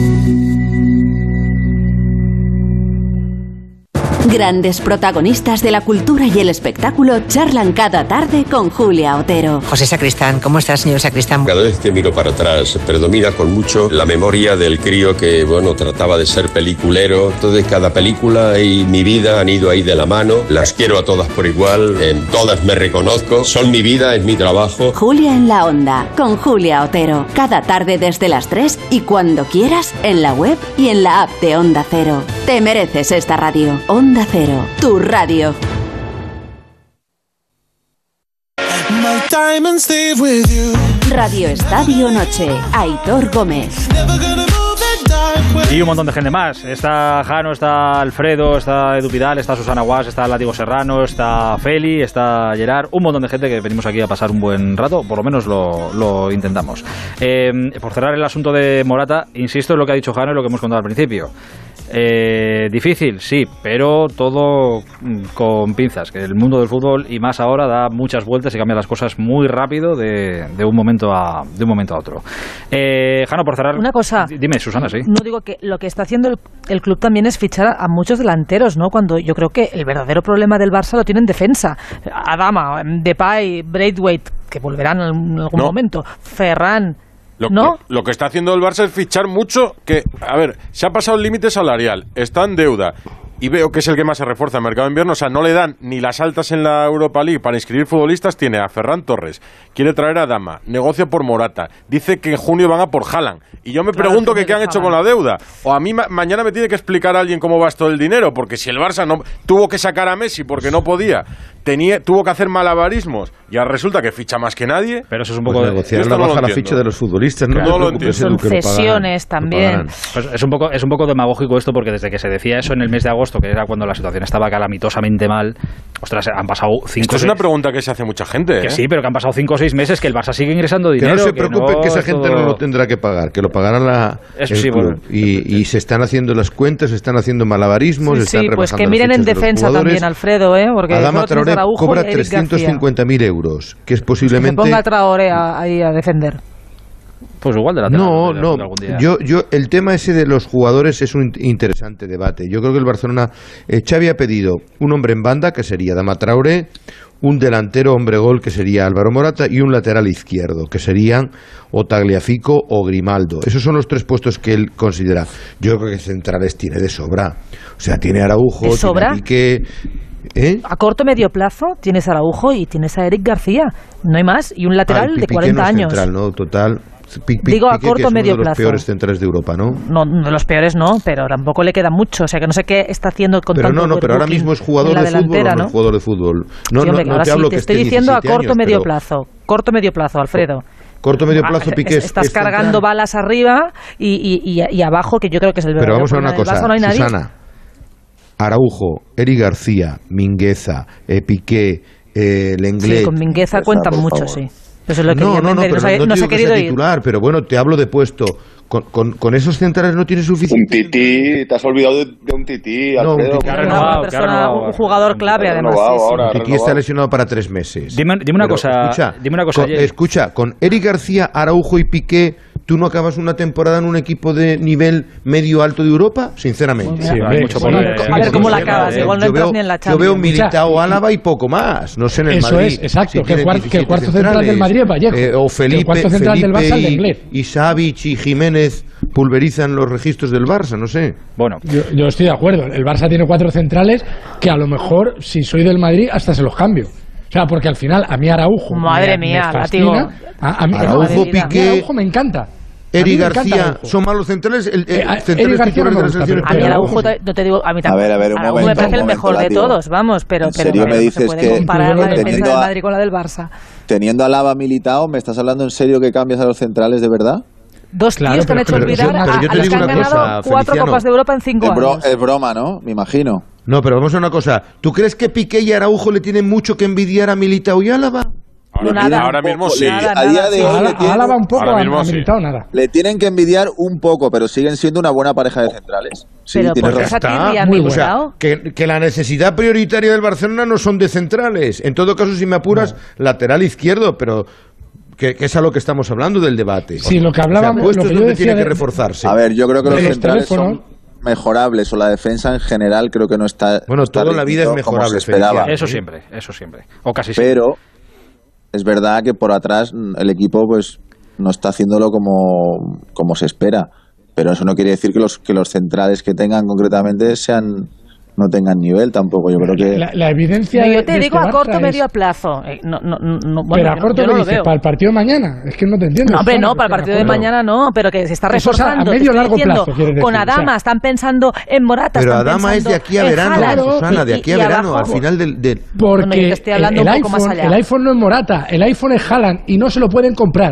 Grandes protagonistas de la cultura y el espectáculo charlan cada tarde con Julia Otero. José Sacristán, ¿cómo estás, señor Sacristán? Cada vez que miro para atrás, predomina con mucho la memoria del crío que, bueno, trataba de ser peliculero. Entonces, cada película y mi vida han ido ahí de la mano. Las quiero a todas por igual, en todas me reconozco. Son mi vida, es mi trabajo. Julia en la Onda, con Julia Otero. Cada tarde desde las tres y cuando quieras, en la web y en la app de Onda Cero. Te mereces esta radio. Onda Cero, tu radio. Radio Estadio Noche, Aitor Gómez. Y un montón de gente más. Está Jano, está Alfredo, está Edu Pidal, está Susana Guas, está Látigo Serrano, está Feli, está Gerard. Un montón de gente que venimos aquí a pasar un buen rato, por lo menos lo, lo intentamos. Eh, por cerrar el asunto de Morata, insisto en lo que ha dicho Jano y lo que hemos contado al principio. Eh, difícil, sí, pero todo con pinzas, que el mundo del fútbol y más ahora da muchas vueltas y cambia las cosas muy rápido de, de un momento a de un momento a otro. Eh, Jano, por cerrar, una cosa, dime, Susana, sí. No digo que lo que está haciendo el, el club también es fichar a muchos delanteros, ¿no? Cuando yo creo que el verdadero problema del Barça lo tiene en defensa. Adama, Depay, Braithwaite, que volverán en algún no. momento, Ferran. Lo, ¿No? lo, lo que está haciendo el Barça es fichar mucho, que, a ver, se ha pasado el límite salarial, está en deuda, y veo que es el que más se refuerza el mercado de invierno, o sea, no le dan ni las altas en la Europa League para inscribir futbolistas, tiene a Ferran Torres, quiere traer a Dama, negocia por Morata, dice que en junio van a por Haaland, y yo me claro, pregunto que que qué han hecho con la deuda, o a mí ma- mañana me tiene que explicar a alguien cómo va todo el dinero, porque si el Barça no tuvo que sacar a Messi porque no podía, tenía, tuvo que hacer malabarismos, y ahora resulta que ficha más que nadie. Pero eso es un poco pues de negociar la no baja lo la ficha de los futbolistas, no, no no lo entiendo. Son cesiones también. Pues es un poco es un poco demagógico esto, porque desde que se decía eso en el mes de agosto, que era cuando la situación estaba calamitosamente mal, ostras, han pasado cinco Esto es seis, una pregunta que se hace mucha gente, que ¿eh? sí, pero que han pasado cinco o seis meses que el Barça sigue ingresando Que dinero. no se preocupe, que, que esa gente todo... no lo tendrá que pagar, que lo pagará la, Eso el sí, club. bueno. y, y se están haciendo las cuentas, se están haciendo malabarismos, Sí, están sí, pues rebajando que las miren en fichas de los defensa jugadores. también, Alfredo, ¿eh? Porque Adama solo tienes Traoré Araujo cobra y Eric trescientos cincuenta mil euros, que es García. posiblemente... Que se ponga Traoré a- ahí a defender. Pues igual de la tela, No, de- no. de algún día. Yo, yo, el tema ese de los jugadores es un interesante debate. Yo creo que el Barcelona, eh, Xavi ha pedido un hombre en banda, que sería Adama Traoré, un delantero hombre gol, que sería Álvaro Morata, y un lateral izquierdo, que serían o Tagliafico o Grimaldo. Esos son los tres puestos que él considera. Yo creo que centrales tiene de sobra. O sea, tiene Araujo, ¿De sobra? tiene Piqué... ¿Eh? A corto medio plazo tienes a Araujo y tienes a Eric García. No hay más. Y un lateral Ah, de Piqué cuarenta no es años. Central, ¿no? Total. Pi- Pi- Digo a Piqué, corto que es uno medio de los plazo. peores centrales de Europa, ¿no? No, de los peores no, pero tampoco le queda mucho. O sea, que no sé qué está haciendo con Pero tanto no, no, pero ahora overbooking mismo es jugador en la de fútbol, delantera, o no ¿no? es jugador de fútbol. No, Sí, no, hombre, no ahora te sí, hablo te que estoy esté diciendo a diecisiete corto años, medio pero plazo. Corto medio plazo, Alfredo. Corto medio Ah, plazo, Piqué es, Estás es cargando central. balas arriba y, y, y, y abajo, que yo creo que es el Pero verdadero vamos a ver una problema del cosa, Barça, no hay nadie. Susana. Araujo, Eric García, Mingueza, eh, Piqué, eh, Lenglet. Sí, con Mingueza cuentan mucho, sí. Eso es lo que No, quería no, no, vender, pero se ha- no, no te se ha digo que querido sea ir. titular, pero bueno, te hablo de puesto. Con, con, con esos centrales no tienes Un suficiente. tití, te has olvidado de, de un tití, No, un Alfredo. tití. Claro, Una renovado, persona, que ha renovado. un jugador clave, Ha además. renovado sí, sí. ahora. Piqué renovado. está lesionado para tres meses. Dime, dime una Pero, cosa, escucha, dime una cosa, con, Jerry. escucha, con Eric García, Araujo y Piqué, ¿tú no acabas una temporada en un equipo de nivel medio alto de Europa? Sinceramente. Sí, Hay hombre, mucho sí, por ver. sí, A ver sí, cómo sí, la sí, acabas, sí. igual no yo entras veo, ni en la yo veo Champions. Militao, Álava y poco más. No sé en el Eso Madrid. es, exacto, si que el tienen cuar- que el diecisiete cuarto central del Madrid es Vallejo, eh, o que el Felipe, cuarto central del Felipe Barça es y, Lenglet. y Savic y Jiménez pulverizan los registros del Barça, no sé. Bueno, Yo, yo estoy de acuerdo. El Barça tiene cuatro centrales que a lo mejor, si soy del Madrid, hasta se los cambio. O sea, porque al final a mí Araujo Madre me, mía, me fascina. látigo. A, a mí, Araujo, a mí Piqué, Araujo me encanta. A mí Eric me encanta García, Araujo. son malos centrales. El, el, Eh, a- centrales Eric García no titulares me de la gusta, selección pero- A mí española. Araujo, no te digo, a mí tampoco. ver, a ver, un Araujo momento, me parece un el mejor momento, de látigo. todos, vamos, pero, ¿En pero serio no, me no dices se puede que- comparar la defensa teniendo del a- Madrid con la del Barça. Teniendo a Lava Militao, ¿me estás hablando en serio que cambias a los centrales de verdad? Dos Claro, tíos que han pero- hecho pero- olvidar pero a, yo te a los digo que han una ganado cosa, cuatro Feliciano. Copas de Europa en cinco Es, bro- años. es broma, ¿no? Me imagino. No, pero vamos a una cosa. ¿Tú crees que Piqué y Araujo le tienen mucho que envidiar a Militao y Álava? Ahora, Nada. mismo- ahora mismo sí. Nada, A día de sí. hoy A le Ala- tienen- a Álava un poco, Ahora a, mismo a sí. Militao nada. Le tienen que envidiar un poco, pero siguen siendo una buena pareja de centrales. Sí, Pero tienes ¿por qué razón. esa tirria, muy O bueno. sea, Militao? que, que la necesidad prioritaria del Barcelona no son de centrales. En todo caso, si me apuras, lateral izquierdo, pero que, que es a lo que estamos hablando del debate. Sí, lo que hablábamos- O sea, puestos lo que yo donde decía tiene que de- reforzarse. A ver, yo creo que De los los centrales teléfonos. son mejorables, o la defensa en general creo que no está. Bueno, está todo en la vida es rindiendo como mejorable, se esperaba. Feliciano. eso siempre, eso siempre. O casi siempre. Pero es verdad que por atrás mm, el equipo pues no está haciéndolo como, como se espera. Pero eso no quiere decir que los, que los centrales que tengan concretamente sean no tengan nivel tampoco. Yo creo que La, la evidencia No, de- yo te de digo este a corto Barça es- medio plazo. Eh, no, no, no, bueno, pero a yo- corto yo me no lo dices, veo. para el partido de mañana. Es que no te entiendo. No, hombre, Susana, no, para el porque partido de a corto- mañana no, pero que se está Eso es a- a reforzando. te medio estoy largo diciendo, plazo, quieres con decir, o sea. Adama, están pensando en Morata, Pero están Adama es de pensando aquí a en verano, Haaland, Susana, de y- aquí a y verano, abajo- al final del... del- Porque Bueno, yo te estoy hablando el, un el poco más iPhone, allá. el iPhone no es Morata, el iPhone es Haaland y no se lo pueden comprar.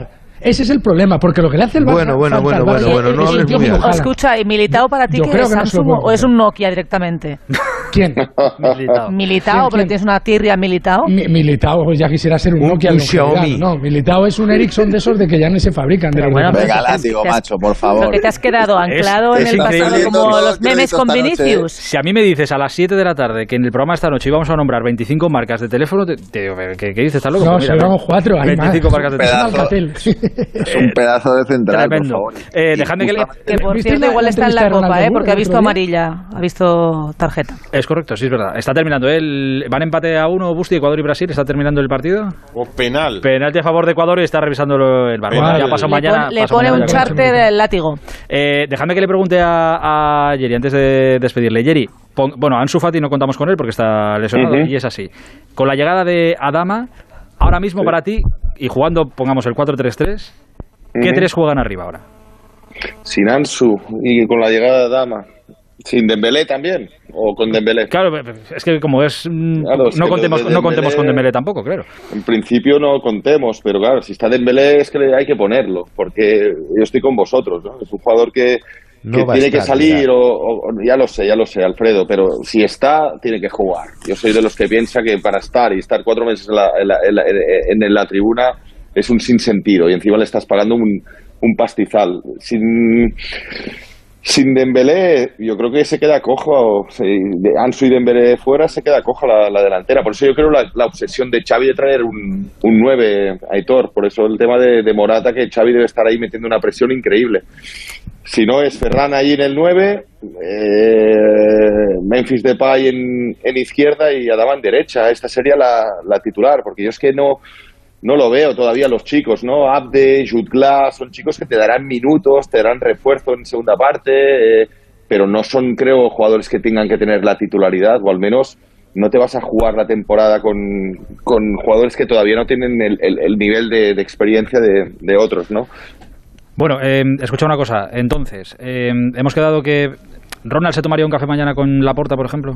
Ese es el problema, porque lo que le hace el Barça... Bueno, bueno, falta al bueno, Barça bueno, bueno, no es hables un tío muy como alto. Haaland. Escucha, ¿y Militao para ti Yo qué creo es? que no se lo ¿Samsung puedo o es un Nokia directamente? ¿Quién? Militao. Militao, pero ¿Quién? tienes una tirria Militao. Mi- Militao ya quisiera ser un, Un- Nokia un de longevidad. Xiaomi. No, Militao es un Ericsson de esos de que ya no se fabrican. De Pero los bueno, de- Venga, pero que látigo, te has- macho, por Lo favor. que te has quedado anclado es en el increíble. pasado como Todo los el crédito memes con esta noche, Vinicius. Si a mí me dices a las siete de la tarde que en el programa esta noche íbamos a nombrar veinticinco marcas de teléfono, te, te digo, ¿qué, qué dices? ¿Estás loco? No, Pues mira, llevamos cuatro, hay veinticinco más. marcas de Pedazo. teléfono. Alcatel. Es un pedazo de central, Tremendo. por favor. Eh, Y dejadme que le... justamente- Que por ¿Visteis cierto la- igual la está en la entrevista de copa, Ronaldo ¿eh? Porque el ha visto otro día? amarilla, ha visto tarjeta. Es correcto, sí, es verdad. Está terminando. El... Van empate a uno, Busti, Ecuador y Brasil. Está terminando el partido. O penal. Penalti a favor de Ecuador y está revisando el bar. Bueno, Penal. ya pasó Le mañana. pone, le pasó pone mañana un ya con eso. charter del látigo. Eh, déjame que le pregunte a, a Yeri antes de despedirle. Yeri, pon- bueno, Ansu Fati no contamos con él porque está lesionado Ujú. y es así. Con la llegada de Adama, ahora mismo para ti, y jugando, pongamos el cuatro tres tres, ¿qué Ujú. tres juegan arriba ahora? Sin Ansu y con la llegada de Dama. Sin Dembélé también. O con Dembélé. Claro, es que como es... mm, Claro, es no que contemos, lo de no contemos Dembélé- con Dembélé tampoco, claro. En principio no contemos, pero claro, si está Dembélé es que le- hay que ponerlo, porque yo estoy con vosotros, ¿no? Es un jugador que, No que va a tiene que estar, salir, ya. o, o- ya lo sé, ya lo sé, Alfredo, pero si está, tiene que jugar. Yo soy de los que piensa que para estar y estar cuatro meses en la, en la, en la, en la tribuna es un sinsentido, y encima le estás pagando un, un pastizal. Sin... Sin Dembélé, yo creo que se queda cojo, se- de Ansu y Dembélé fuera, se queda coja la, la delantera. Por eso yo creo la, la obsesión de Xavi de traer un, un nueve, Aitor. Por eso el tema de, de Morata, que Xavi debe estar ahí metiendo una presión increíble. Si no es Ferran ahí en el nueve, eh, Memphis Depay en, en izquierda y Adama en derecha. Esta sería la, la titular, porque yo es que no... No lo veo todavía los chicos, ¿no? Abde, Jutgla, son chicos que te darán minutos, te darán refuerzo en segunda parte, eh, pero no son, creo, jugadores que tengan que tener la titularidad, o al menos no te vas a jugar la temporada con, con jugadores que todavía no tienen el, el- el nivel de, de experiencia de, de otros, ¿no? Bueno, eh, escucha una cosa. Entonces, eh, hemos quedado que Ronald se tomaría un café mañana con Laporta, por ejemplo.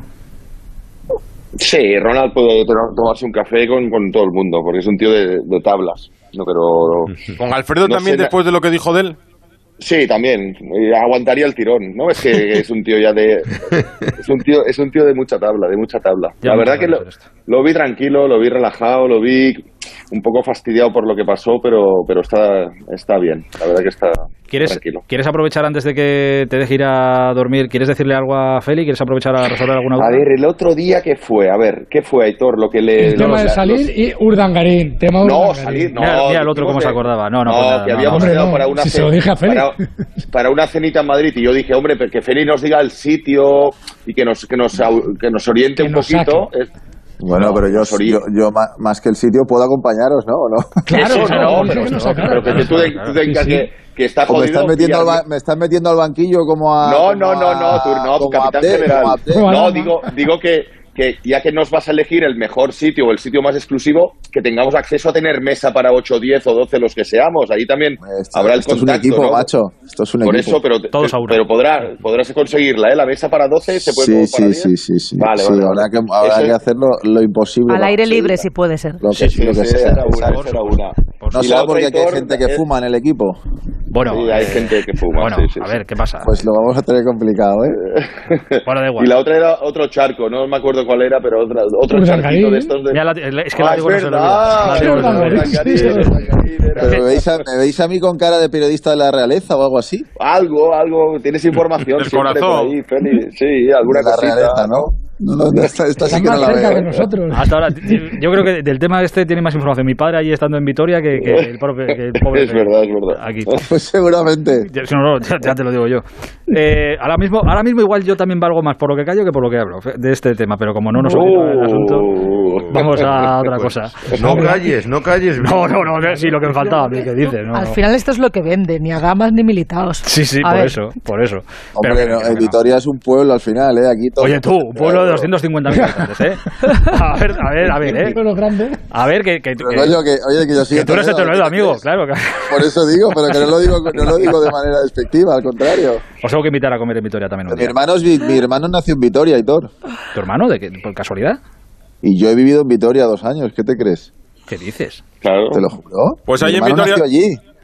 Sí, Ronald puede to- tomarse un café con, con todo el mundo, porque es un tío de, de tablas, no, pero... Con Alfredo no también, sé, después de lo que dijo de él. Sí, también. Eh, Aguantaría el tirón, ¿no? Es que es un tío ya de... Es un tío, es un tío de mucha tabla, de mucha tabla. Ya La me verdad que acuerdo lo, de esto. lo vi tranquilo, lo vi relajado, lo vi un poco fastidiado por lo que pasó, pero, pero está, está bien. La verdad que está ¿Quieres, tranquilo. ¿Quieres aprovechar antes de que te deje ir a dormir? ¿Quieres decirle algo a Feli? ¿Quieres aprovechar a resolver alguna duda? A ver, el otro día, ¿qué fue? A ver, ¿qué fue, Aitor? Lo que le... El tema los- de los- salir y Urdangarín. Tema No, Urdangarín. salir, no. Mira, mira el otro dijimos cómo se que- acordaba. No, no, No, pues nada, que no, habíamos no. Hombre, quedado no, para una si se ce- lo dije a Feli. para, para una cenita en Madrid, y yo dije, hombre, que Feli nos diga el sitio y que nos, que nos, au- que nos oriente Que un nos poquito. saque. Es- Bueno, No, pero yo, Sori- yo, yo ma- más que el sitio puedo acompañaros, ¿no? ¿O no? Claro, Eso claro, no, dice pero, que nos no, sacara. pero que Claro, tú, de- claro, tú de- sí, que, sí. que está O me jodido. estás, metiendo al, pillar- ba- me estás metiendo al banquillo como a... No, como no, no, a- no, tú no, como capitán Abde, general. como Abde. Como No, Adama. digo, digo que, que ya que nos vas a elegir el mejor sitio o el sitio más exclusivo, que tengamos acceso a tener mesa para ocho, diez o doce los que seamos. Ahí también Esto, habrá el esto es un contacto, equipo, ¿no? macho. Esto es un Por equipo. eso, pero, Todos a una. pero podrá, podrás conseguirla, ¿eh? La mesa para doce se puede Sí, como para sí, diez. sí, sí, sí. Vale, Sí, vale, habrá vale. que, habrá Eso que es- hacer lo, lo imposible. Al para aire conseguirla. libre, si puede ser. Lo que, Sí, lo que esa sea. era una, exacto. esa era una. No Y la será otra, porque aquí hay Aitor, gente que eh, fuma en el equipo. Bueno, Sí, hay eh, gente que fuma, Bueno, sí, sí, a sí. ver, ¿qué pasa? Pues lo vamos a tener complicado, ¿eh? Bueno, da igual. Y la otra era otro charco, no me acuerdo cuál era, pero otra, otro Urdangarín. charquito de estos de... Mira, la- es que Ah, la es digo no se le verdad, olvida. La Sí, digo no se le olvida. Urdangarín. Sí, Urdangarín era- Pero ¿me veis, a, ¿me veis a mí con cara de periodista de la realeza o algo así? Algo, algo, tienes información El siempre corazón. por ahí, Feli. Sí, alguna De la cosita. realeza, ¿no? No, no, no, esta, esta sí Están que no más la cerca veo. de nosotros. Hasta ahora, yo yo creo que del tema este tiene más información mi padre allí estando en Vitoria que, que el, propio, que el pobre. Es verdad, es verdad. Aquí. Pues seguramente. Ya- si no, no, ya, ya te lo digo yo. Eh, ahora mismo, ahora mismo igual yo también valgo más por lo que callo que por lo que hablo de este tema, pero como no nos ocupa el asunto, Uh. vamos a otra cosa. No calles, no calles. No, no, no, sí, lo que me faltaba a mí, que dices. No, Al no. final esto es lo que vende, ni a gamas ni militaos. Sí, sí, A por ver, eso, por eso. Hombre, Pero que- no, que- eh, que no. Vitoria es un pueblo al final, ¿eh? Aquí todo... Oye tú, un pueblo de doscientos cincuenta mil habitantes, ¿eh? A ver, a ver, a ver, ¿eh? Pero grande. A ver, que, que, Pero, que- coño, que, oye, que yo soy que tú eres de Toledo, ¿qué amigo, crees? claro. Que... Por eso digo, pero que no lo digo, no lo digo de manera despectiva, al contrario. Os tengo que invitar a comer en Vitoria también un Mi día. hermano, es, vi- mi hermano nació en Vitoria, Aitor. ¿Tu hermano? ¿De qué? ¿Por casualidad? Y yo he vivido en Vitoria dos años, ¿qué te crees? ¿Qué dices? Claro. ¿Te lo juro? Pues Mi ahí en hermano Vitoria- nació allí.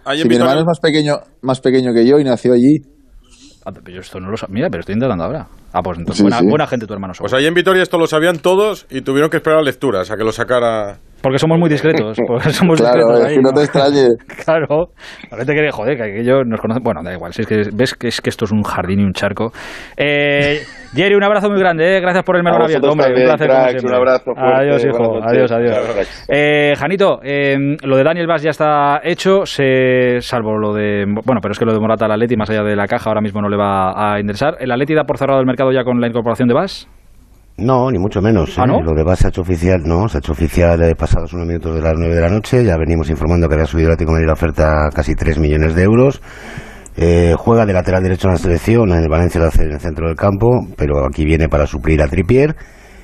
Si mi hermano es más pequeño, más pequeño que yo y nació allí. Ah, pero yo esto no lo sabía. Mira, pero estoy intentando ahora. Ah, pues entonces Sí, buena, sí. buena gente tu hermano. Pues ahí en Vitoria esto lo sabían todos y tuvieron que esperar a lecturas, a que lo sacara... Porque somos muy discretos. Porque somos Claro, discretos es ahí, que no te extrañe. Claro. La gente quiere joder, que aquello nos conoce. Bueno, da igual. Si es que ves que es que esto es un jardín y un charco. Eh, Jerry, un abrazo muy grande. ¿eh? Gracias por el melón A abierto, vosotros hombre. también, Un placer, cracks, como siempre. un abrazo fuerte, Adiós, hijo. buenas noches. Adiós, adiós. Chao, cracks. Eh, Janito, eh, lo de Daniel Vaz ya está hecho, se, salvo lo de... Bueno, pero es que lo de Morata al Atleti, más allá de la caja, ahora mismo no le va a interesar. ¿El Atleti da por cerrado el mercado ya con la incorporación de Vaz? No, ni mucho menos. ¿Ah, ¿eh? no? Lo de base se ha hecho oficial, no, se ha hecho oficial eh, pasados unos minutos de las nueve de la noche. Ya venimos informando que había subido el Atlético de Madrid la oferta a casi tres millones de euros. Eh, juega de lateral derecho en la selección, en el Valencia lo hace en el centro del campo, pero aquí viene para suplir a Trippier.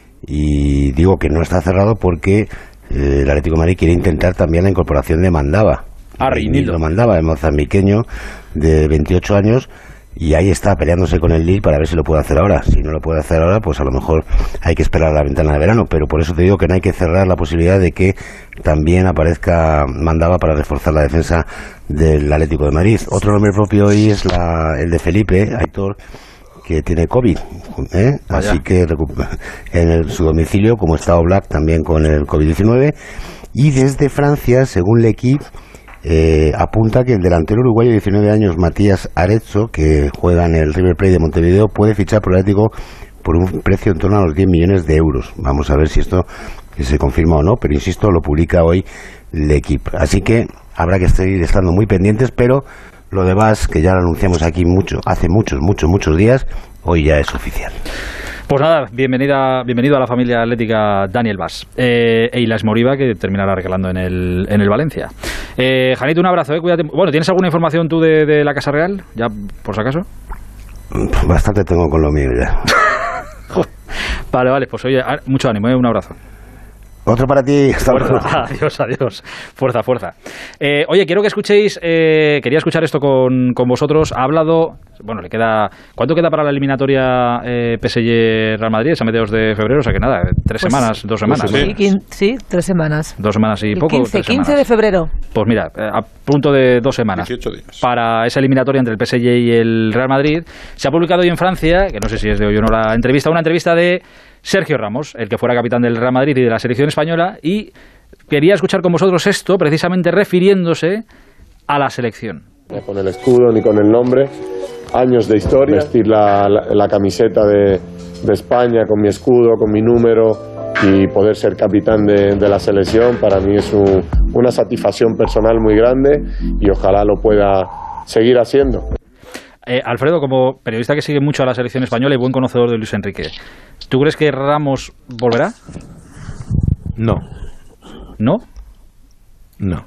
Y digo que no está cerrado porque eh, el Atlético de Madrid quiere intentar también la incorporación de Mandava. Ah, Reinildo. Lo Mandava, el mozambiqueño de veintiocho años. Y ahí está peleándose con el Lille para ver si lo puede hacer ahora. Si no lo puede hacer ahora, pues a lo mejor hay que esperar a la ventana de verano. Pero por eso te digo que no hay que cerrar la posibilidad de que también aparezca Mandava para reforzar la defensa del Atlético de Madrid. Otro nombre propio hoy es la, el de Felipe, Aitor, que tiene COVID. ¿eh? Así que en el, su domicilio, como está Oblak también con el COVID diecinueve. Y desde Francia, según L'Equipe, Eh, apunta que el delantero uruguayo de diecinueve años, Matías Arezzo, que juega en el River Plate de Montevideo, puede fichar por el Atlético por un precio en torno a los diez millones de euros. Vamos a ver si esto se confirma o no, pero insisto, lo publica hoy L'Equipe. Así que habrá que seguir estando muy pendientes, pero lo de Vaz, que ya lo anunciamos aquí mucho, hace muchos, muchos, muchos días, hoy ya es oficial. Pues nada, bienvenida, bienvenido a la familia atlética Daniel Vaz. Eh, e Ilas Moriba, que terminará regalando en el, en el Valencia. Eh, Janito, un abrazo, eh, cuídate. Bueno, ¿tienes alguna información tú de, de la Casa Real? Ya, por si acaso. Bastante tengo con lo mío ya. Vale, vale, pues oye, mucho ánimo, eh, un abrazo. Otro para ti. Hasta fuerza, luego. Adiós, adiós. Fuerza, fuerza. Eh, oye, quiero que escuchéis, eh, quería escuchar esto con, con vosotros. Ha hablado, bueno, le queda, ¿cuánto queda para la eliminatoria eh, P S G Real Madrid? Es a mediados de febrero, o sea que nada, tres Pues, semanas, dos semanas. Sí, quin- sí, tres semanas. Dos semanas y El poco. quince, tres quince semanas. de febrero. Pues mira, eh, a punto de dos semanas dieciocho días. para esa eliminatoria entre el P S G y el Real Madrid. Se ha publicado hoy en Francia, que no sé si es de hoy o no la entrevista, una entrevista de Sergio Ramos, el que fuera capitán del Real Madrid y de la selección española, y quería escuchar con vosotros esto, precisamente refiriéndose a la selección. Ni con el escudo ni con el nombre, años de historia, vestir la, la, la camiseta de, de España con mi escudo, con mi número y poder ser capitán de, de la selección, para mí es un, una satisfacción personal muy grande y ojalá lo pueda seguir haciendo. Eh, Alfredo, como periodista que sigue mucho a la selección española y buen conocedor de Luis Enrique, ¿tú crees que Ramos volverá? No. ¿No? No.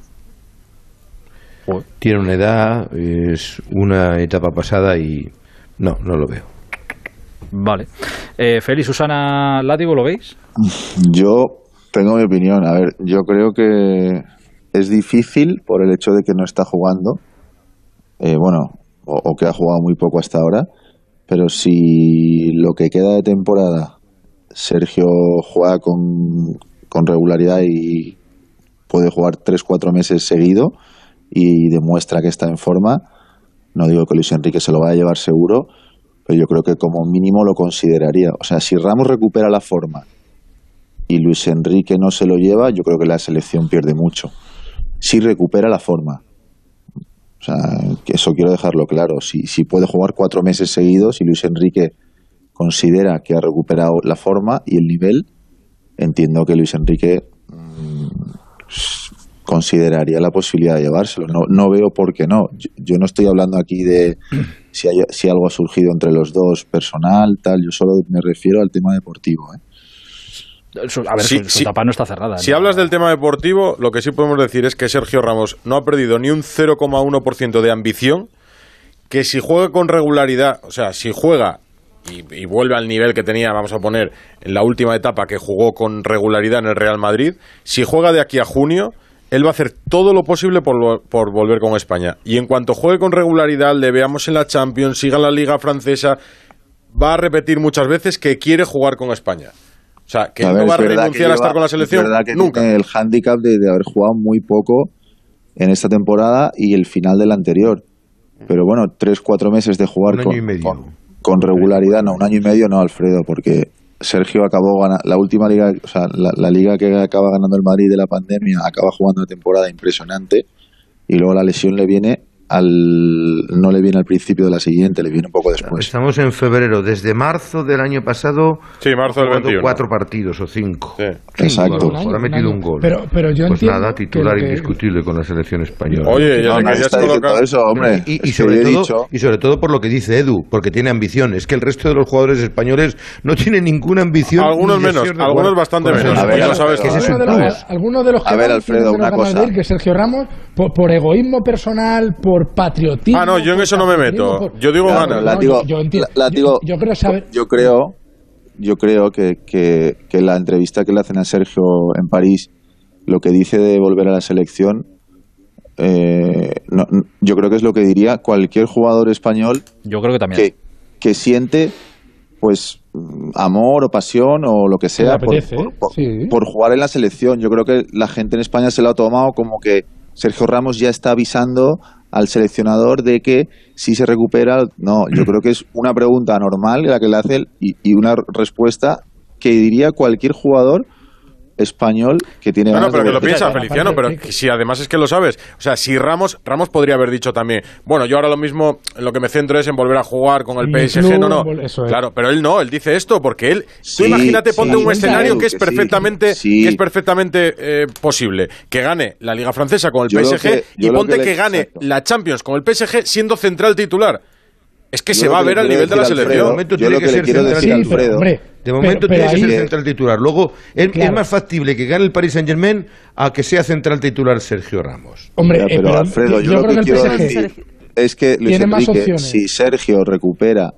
Tiene una edad, es una etapa pasada y no, no lo veo. Vale. Eh, Félix, Susana, Látigo, ¿lo veis? Yo tengo mi opinión. A ver, yo creo que es difícil por el hecho de que no está jugando. Eh, bueno, o, o que ha jugado muy poco hasta ahora. Pero si lo que queda de temporada Sergio juega con, con regularidad y puede jugar tres cuatro meses seguido y demuestra que está en forma, no digo que Luis Enrique se lo vaya a llevar seguro, pero yo creo que como mínimo lo consideraría. O sea, si Ramos recupera la forma y Luis Enrique no se lo lleva, yo creo que la selección pierde mucho. Si recupera la forma. O sea, que eso quiero dejarlo claro. Si, si puede jugar cuatro meses seguidos y Luis Enrique considera que ha recuperado la forma y el nivel, entiendo que Luis Enrique mmm, consideraría la posibilidad de llevárselo. No, no veo por qué no. Yo, yo no estoy hablando aquí de si, hay, si algo ha surgido entre los dos personal, tal. Yo solo me refiero al tema deportivo, ¿eh? A ver, Sí, su, su sí. tapa no está cerrada. Si ¿no? hablas del tema deportivo, lo que sí podemos decir es que Sergio Ramos no ha perdido ni un cero coma uno por ciento de ambición, que si juega con regularidad, o sea, si juega y, y vuelve al nivel que tenía, vamos a poner, en la última etapa que jugó con regularidad en el Real Madrid, si juega de aquí a junio, él va a hacer todo lo posible por, por volver con España. Y en cuanto juegue con regularidad, le veamos en la Champions, siga en la Liga Francesa, va a repetir muchas veces que quiere jugar con España. O sea, que A no ver, va a es verdad renunciar que a estar lleva- con la selección es verdad que nunca. tiene el hándicap de, de haber jugado muy poco en esta temporada y el final de la anterior. Pero bueno, tres, cuatro meses de jugar con, con, con regularidad, no, un año y medio no, Alfredo, porque Sergio acabó ganando la última liga, o sea, la, la liga que acaba ganando el Madrid de la pandemia, acaba jugando una temporada impresionante y luego la lesión le viene al no le viene al principio de la siguiente, le viene un poco después. Estamos en febrero, desde marzo del año pasado. Sí, marzo del veintiuno. Cuatro partidos o cinco. Sí. Exacto. Un año, ha metido un, un gol. Pero, pero yo pues entiendo nada, titular que... indiscutible con la selección española. Oye, ya no, no está diciendo eso, hombre. Y, y, sobre todo, dicho... y sobre todo por lo que dice Edu, porque tiene ambición. Es que el resto de los jugadores españoles no tienen ninguna ambición. Algunos menos, algunos bastante menos. A ver, sabes. Algunos de los que a ver, Alfredo, una cosa. Que Sergio Ramos, por, por egoísmo personal, por patriotismo. Ah, no, yo en eso no me meto. Por... Yo digo claro, ganas. La digo, yo, yo, la, la digo, yo, yo creo saber. Yo creo, yo creo que, que, que la entrevista que le hacen a Sergio en París, lo que dice de volver a la selección, eh, no, yo creo que es lo que diría cualquier jugador español. Yo creo que también. Que, que siente, pues, amor o pasión o lo que sea apetece, por, por, sí. por jugar en la selección. Yo creo que la gente en España se lo ha tomado como que Sergio Ramos ya está avisando al seleccionador de que si se recupera, no, yo creo que es una pregunta normal la que le hace y, y una respuesta que diría cualquier jugador español que tiene bueno, ganas pero de que lo piensa, Fíjate, Feliciano, pero que... si además es que lo sabes, o sea, si Ramos Ramos podría haber dicho también, bueno, yo ahora lo mismo, en lo que me centro es en volver a jugar con el Mi P S G, club, no, no, eso es. claro, pero él no, él dice esto, porque él, sí, tú imagínate, ponte sí, un escenario sí, que es perfectamente, sí. que es perfectamente eh, posible, que gane la Liga Francesa con el yo P S G que, y ponte que, que le, gane exacto. la Champions con el P S G siendo central titular. Es que yo se va a ver al nivel de la selección. De momento yo tiene lo que, que ser le quiero decir, central, Alfredo. Hombre, de momento pero, pero tiene que ahí... ser central titular. Luego, es, claro. es más factible que gane el Paris Saint-Germain a que sea central titular Sergio Ramos. ya, Hombre, eh, pero, pero Alfredo, yo, yo lo creo que, que quiero el P S G decir es que, Luis tiene más Enrique, opciones. si Sergio recupera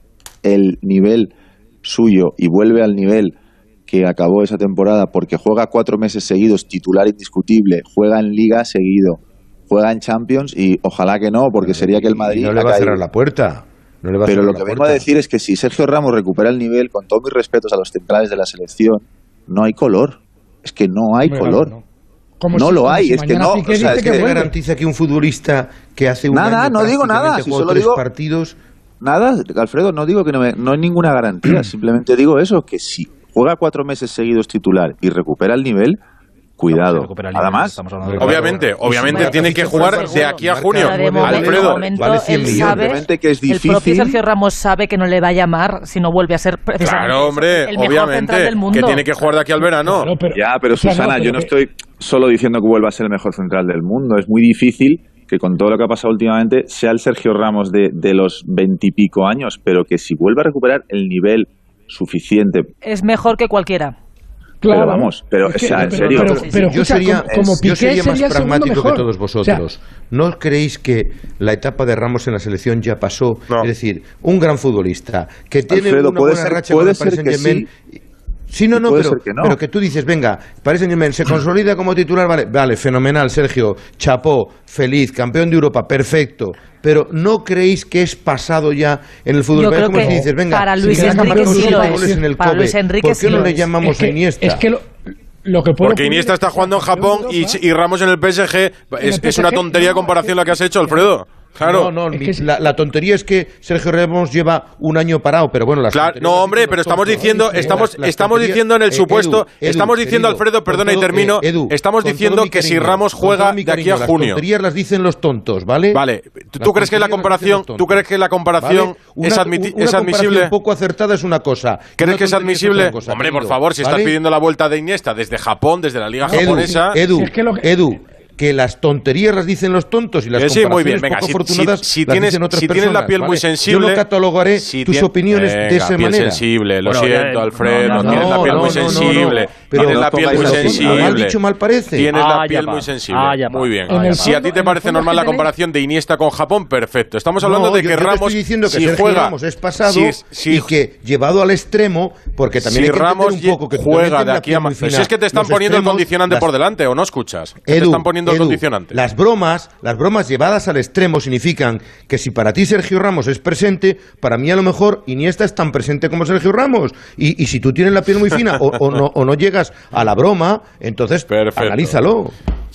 el nivel suyo y vuelve al nivel que acabó esa temporada porque juega cuatro meses seguidos, titular indiscutible, juega en Liga seguido, juega en Champions y ojalá que no, porque sería que el Madrid... Y no le va a cerrar la puerta. No le va a Pero cerrar lo la que vengo puerta. a decir es que si Sergio Ramos recupera el nivel, con todos mis respetos a los centrales de la selección, no hay color. Es que no hay Hombre, color. no. Como no si, lo hay, si es que no. Piqué O sea, dice es que que ¿Te vuelve. garantiza que un futbolista que hace un Nada, año no digo nada, si jugó solo tres digo- partidos... Nada, Alfredo, no digo que no, me, no hay ninguna garantía. Simplemente digo eso, que si juega cuatro meses seguidos titular y recupera el nivel, cuidado. recupera el Nada nivel, más. estamos hablando de- Obviamente, obviamente Bueno, tiene que jugar de aquí a junio. Pero de momento, Alfredo, de momento vale cien él millones. sabe, Simplemente que es el propio difícil. Sergio Ramos sabe que no le va a llamar si no vuelve a ser precisamente claro, hombre, el mejor obviamente, central del mundo. que tiene que jugar de aquí al verano. Claro, pero- Ya, pero Claro, Susana, pero yo no que- estoy solo diciendo que vuelva a ser el mejor central del mundo. Es muy difícil que con todo lo que ha pasado últimamente sea el Sergio Ramos de, de los veintipico años, pero que si vuelve a recuperar el nivel suficiente. Es mejor que cualquiera. Claro. Pero vamos, pero, Es que- o sea, en pero- serio. pero- pero yo escucha, sería, como- como yo Piqué sería más sería el segundo pragmático que mejor. todos vosotros. ¿No creéis que la etapa de Ramos en la selección ya pasó? No. Es decir, un gran futbolista que tiene Alfredo, una puede buena ser- racha puede con el Paris ser que Saint-Germain. Sí, no, Y no, puede pero, ser que no. pero que tú dices, venga, Paris Saint-Germain se consolida como titular, vale, vale, fenomenal, Sergio, chapó, feliz, campeón de Europa, perfecto. Pero ¿no creéis que es pasado ya en el fútbol? Yo Es creo como que si dices, venga, para si Luis queda Enrique campeón sí con lo cinco es. goles en el Para Kobe, Luis Enrique ¿por qué sí no lo le es. llamamos es que, a Iniesta? Es que lo, lo que puede Porque ocurrir Iniesta es está que jugando en sea campeón Japón de y, Europa, y Ramos en el P S G. Es, es una tontería de comparación la que has hecho, Alfredo. Claro. No, no, Es que es- la, la tontería es que Sergio Ramos lleva un año parado, pero bueno, las Claro, tonterías no, las hombre, dicen pero los estamos tontos. diciendo, Las- estamos, las estamos tonterías- diciendo en el eh, supuesto, Edu, Edu, estamos diciendo, querido, Alfredo, con perdona y todo- termino, eh, Edu, estamos con diciendo todo mi que si cariño, Ramos con todo juega mi de aquí cariño, a junio. Las tonterías las dicen los tontos, ¿vale? Vale, ¿tú, Las tú crees que la tonterías las comparación, dicen los tú crees que la tontos, comparación ¿vale? Una- es, admiti- una es comparación admisible? poco acertada es una cosa. ¿Crees Una que es tontería admisible? otra cosa, Hombre, por querido, favor, si estás ¿vale? pidiendo la vuelta de Iniesta desde Japón, desde la liga Edu, japonesa. Edu, Es que lo que- Edu, que las tonterías las dicen los tontos y las Eh, sí, muy bien, comparaciones venga, poco si- afortunadas si- si las tienes- dicen otras si tienes la personas, piel muy ¿vale? sensible- Yo no catalogaré si tus tien- opiniones de Venga, esa piel manera. sensible, lo Bueno, siento, ya- Alfredo, no, no, tienes la no, piel no, muy no, no, sensible, pero tienes no la piel pongáis muy así. sensible. Mal dicho, mal parece. Tienes Ah, la ya piel va. muy sensible. Ah, ya va. Muy bien. En el Si a fondo- ti te en el parece fondo normal que la tenéis- comparación de Iniesta con Japón, perfecto. Estamos hablando No, de yo- que yo te Ramos, estoy diciendo que si Sergio juega, Ramos es pasado si- si- y que llevado al extremo, porque también si hay que entender Ramos un poco que tú juega también de tienes la aquí piel a muy más. Pero fina. si es que te están Los poniendo el extremos, condicionante las- por delante, ¿o no escuchas? Que te Edu, están poniendo el Edu, condicionante. Las bromas, las bromas llevadas al extremo significan que si para ti Sergio Ramos es presente, para mí a lo mejor Iniesta es tan presente como Sergio Ramos. Y, y si tú tienes la piel muy fina o, o no, o no llegas a la broma, entonces Perfecto. analízalo.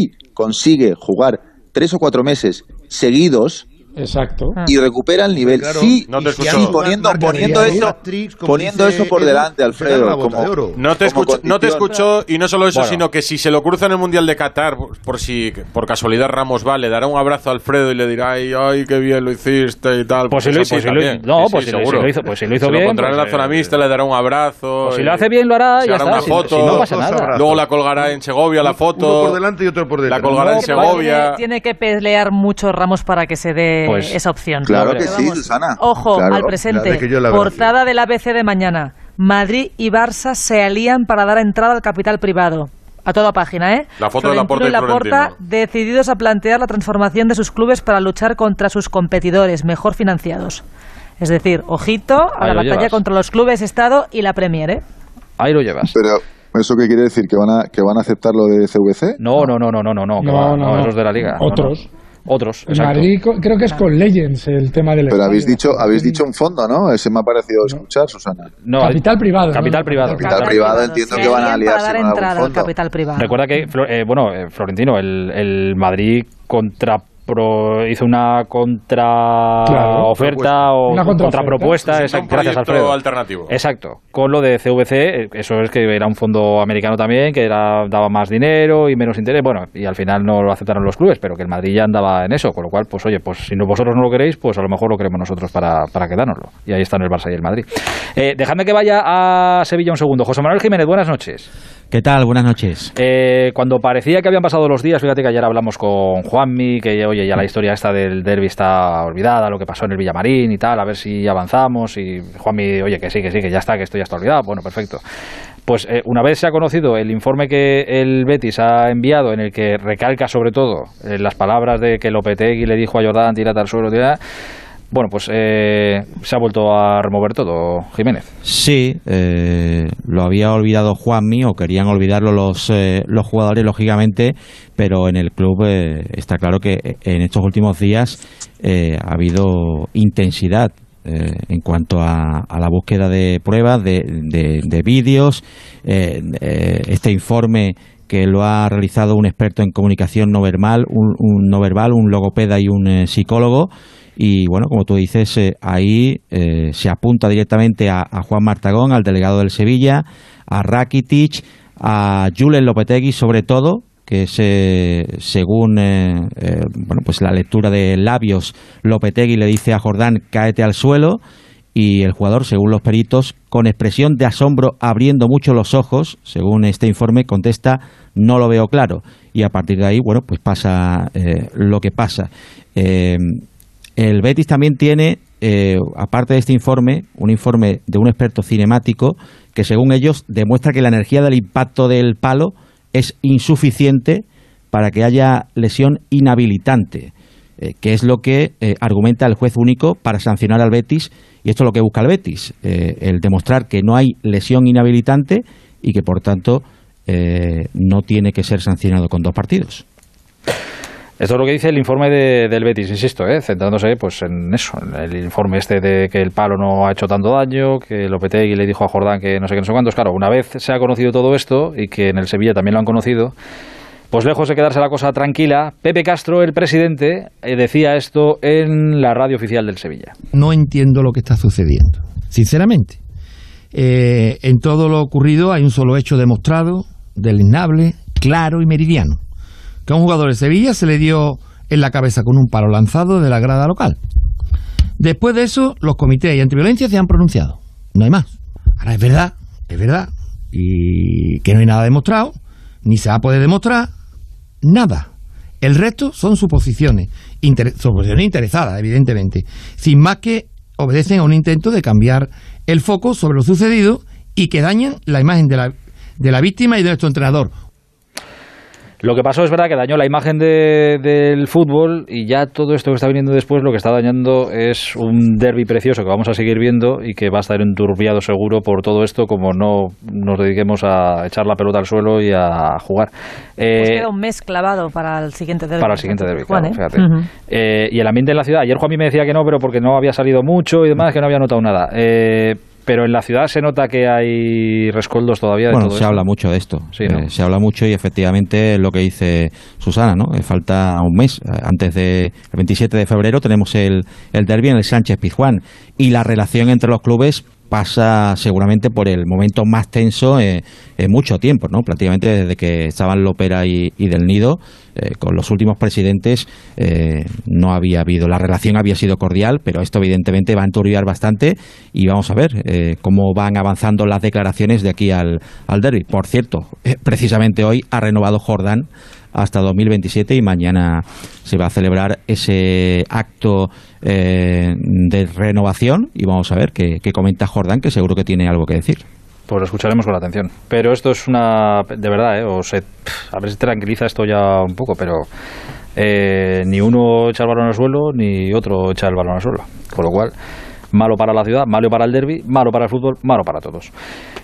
si consigue jugar tres o cuatro meses seguidos, Exacto. Y recupera el nivel. Claro, sí, no te sí, escucho. poniendo, poniendo eso, poniendo eso por delante, Alfredo. Como, no, te escucho, no te escucho, y no solo eso, bueno. sino que si se lo cruza en el Mundial de Qatar, por si por casualidad Ramos va, le dará un abrazo a Alfredo y le dirá, ay, ay, qué bien lo hiciste y tal. Pues si lo hizo, pues si lo, no, sí, pues sí, si, seguro. si lo hizo, pues si lo hizo se bien. lo encontrará pues, en la zona mixta, le dará un abrazo. Pues si lo hace bien lo hará, ya hará está. una foto, si, si no pasa nada. Luego la colgará en Segovia, la foto. Uno por delante y otro por detrás. La colgará no, en Segovia. Tiene, tiene que pelear mucho Ramos para que se dé pues, esa opción. Claro que Pero sí, vamos, Susana. Ojo, claro. al presente. La Portada del A B C de mañana. Madrid y Barça se alían para dar entrada al capital privado. A toda página, ¿eh? La foto Florentino de Laporta y y Laporta Florentino. decididos a plantear la transformación de sus clubes para luchar contra sus competidores mejor financiados. Es decir, ojito a Ahí la lo batalla llevas. contra los clubes Estado y la Premier, ¿eh? Ahí lo llevas. Pero, ¿eso qué quiere decir? ¿Que van a, que van a aceptar lo de C V C? No, no, no, no, no, no, no, que No, va, no, no, no. esos de la Liga. Otros. No, no. Otros, En exacto. Madrid co- creo que es con Legends el tema del Pero estadio. habéis dicho, habéis dicho un fondo, ¿no? Ese me ha parecido escuchar, Susana. No, Capital privado. Capital ¿no? privado. Capital privado, entiendo Se que van a alían para aliarse dar con algún entrada al fondo. capital privado. Recuerda que, Flo- eh, bueno, eh, Florentino, el, el Madrid contra pro- hizo una contra Claro, oferta o Una contraoferta. contrapropuesta, Presentó exacto, un gracias proyecto Alfredo. alternativo. Exacto, con lo de C V C, eh, eso es que era un fondo americano también, que era, daba más dinero y menos interés, bueno, y al final no lo aceptaron los clubes, pero que el Madrid ya andaba en eso, con lo cual, pues oye, pues si no, vosotros no lo queréis, pues a lo mejor lo queremos nosotros para, para quedárnoslo. Y ahí están el Barça y el Madrid. Eh, dejadme que vaya a Sevilla un segundo. José Manuel Jiménez, buenas noches. ¿Qué tal? Buenas noches. Eh, cuando parecía que habían pasado los días, fíjate que ayer hablamos con Juanmi, que oye, ya la historia esta del derbi está olvidada, lo que pasó en el Villamarín y tal, a ver si avanzamos, y Juanmi, oye, que sí, que sí, que ya está, que esto ya está olvidado, bueno, perfecto. Pues eh, una vez se ha conocido el informe que el Betis ha enviado, en el que recalca sobre todo eh, las palabras de que Lopetegui le dijo a Jordán, tírate al suelo, tira, bueno, pues eh, se ha vuelto a remover todo, Jiménez. Sí, eh, lo había olvidado Juanmi, o querían olvidarlo los, eh, los jugadores, lógicamente, pero en el club eh, está claro que en estos últimos días eh, ha habido intensidad eh, en cuanto a, a la búsqueda de pruebas, de, de, de vídeos, eh, eh, este informe que lo ha realizado un experto en comunicación no verbal, un, un no verbal, un logopeda y un eh, psicólogo. Y bueno, como tú dices, eh, ahí eh, se apunta directamente a, a Juan Martagón, al delegado del Sevilla, a Rakitic, a Julen Lopetegui sobre todo, que es, eh, según eh, eh, bueno, pues la lectura de labios, Lopetegui le dice a Jordán, cáete al suelo, y el jugador, según los peritos, con expresión de asombro, abriendo mucho los ojos, según este informe, contesta, no lo veo claro. Y a partir de ahí, bueno, pues pasa eh, lo que pasa. Eh, El Betis también tiene, eh, aparte de este informe, un informe de un experto cinemático que, según ellos, demuestra que la energía del impacto del palo es insuficiente para que haya lesión inhabilitante, eh, que es lo que eh, argumenta el juez único para sancionar al Betis, y esto es lo que busca el Betis, eh, el demostrar que no hay lesión inhabilitante y que, por tanto, eh, no tiene que ser sancionado con dos partidos. Esto es lo que dice el informe de, del Betis, insisto, ¿eh? Centrándose pues en eso, en el informe este de que el palo no ha hecho tanto daño, que Lopetegui le dijo a Jordán que no sé qué, no sé cuántos. Claro, una vez se ha conocido todo esto, y que en el Sevilla también lo han conocido, pues lejos de quedarse la cosa tranquila, Pepe Castro, el presidente, eh, decía esto en la radio oficial del Sevilla. No entiendo lo que está sucediendo, sinceramente. Eh, en todo lo ocurrido hay un solo hecho demostrado, deleznable, claro y meridiano: que a un jugador de Sevilla se le dio en la cabeza con un palo lanzado de la grada local. Después de eso, los comités y antiviolencia se han pronunciado. No hay más. Ahora, es verdad, es verdad, y que no hay nada demostrado, ni se va a poder demostrar nada. El resto son suposiciones, inter- suposiciones interesadas, evidentemente, sin más que obedecen a un intento de cambiar el foco sobre lo sucedido y que dañan la imagen de la, de la víctima y de nuestro entrenador. Lo que pasó es verdad que dañó la imagen de, del fútbol, y ya todo esto que está viniendo después lo que está dañando es un derbi precioso que vamos a seguir viendo y que va a estar enturbiado seguro por todo esto, como no nos dediquemos a echar la pelota al suelo y a jugar. Eh, Pues queda un mes clavado para el siguiente derbi. Para el siguiente derbi, claro, ¿eh? fíjate. Uh-huh. Eh, y el ambiente en la ciudad, ayer Juanmi me decía que no, pero porque no había salido mucho y demás, que no había notado nada. Eh, pero en la ciudad se nota que hay rescoldos todavía de bueno, todo se esto. habla mucho de esto. Sí, ¿no? eh, se habla mucho y efectivamente lo que dice Susana, ¿no? Eh, falta un mes. Antes del veintisiete de febrero tenemos el, el derbi en el Sánchez Pizjuán y la relación entre los clubes pasa seguramente por el momento más tenso en, en mucho tiempo, ¿no? Prácticamente desde que estaban Lopera y, y Del Nido, eh, con los últimos presidentes eh, no había habido, la relación había sido cordial, pero esto evidentemente va a enturbiar bastante y vamos a ver eh, cómo van avanzando las declaraciones de aquí al, al derbi. Por cierto, eh, precisamente hoy ha renovado Jordán hasta dos mil veintisiete y mañana se va a celebrar ese acto eh, de renovación y vamos a ver qué, qué comenta Jordán, que seguro que tiene algo que decir. Pues lo escucharemos con atención. Pero esto es una... De verdad, ¿eh? O se, a ver si tranquiliza esto ya un poco, pero eh, ni uno echa el balón al suelo, ni otro echa el balón al suelo. Con lo cual, malo para la ciudad, malo para el derbi, malo para el fútbol, malo para todos.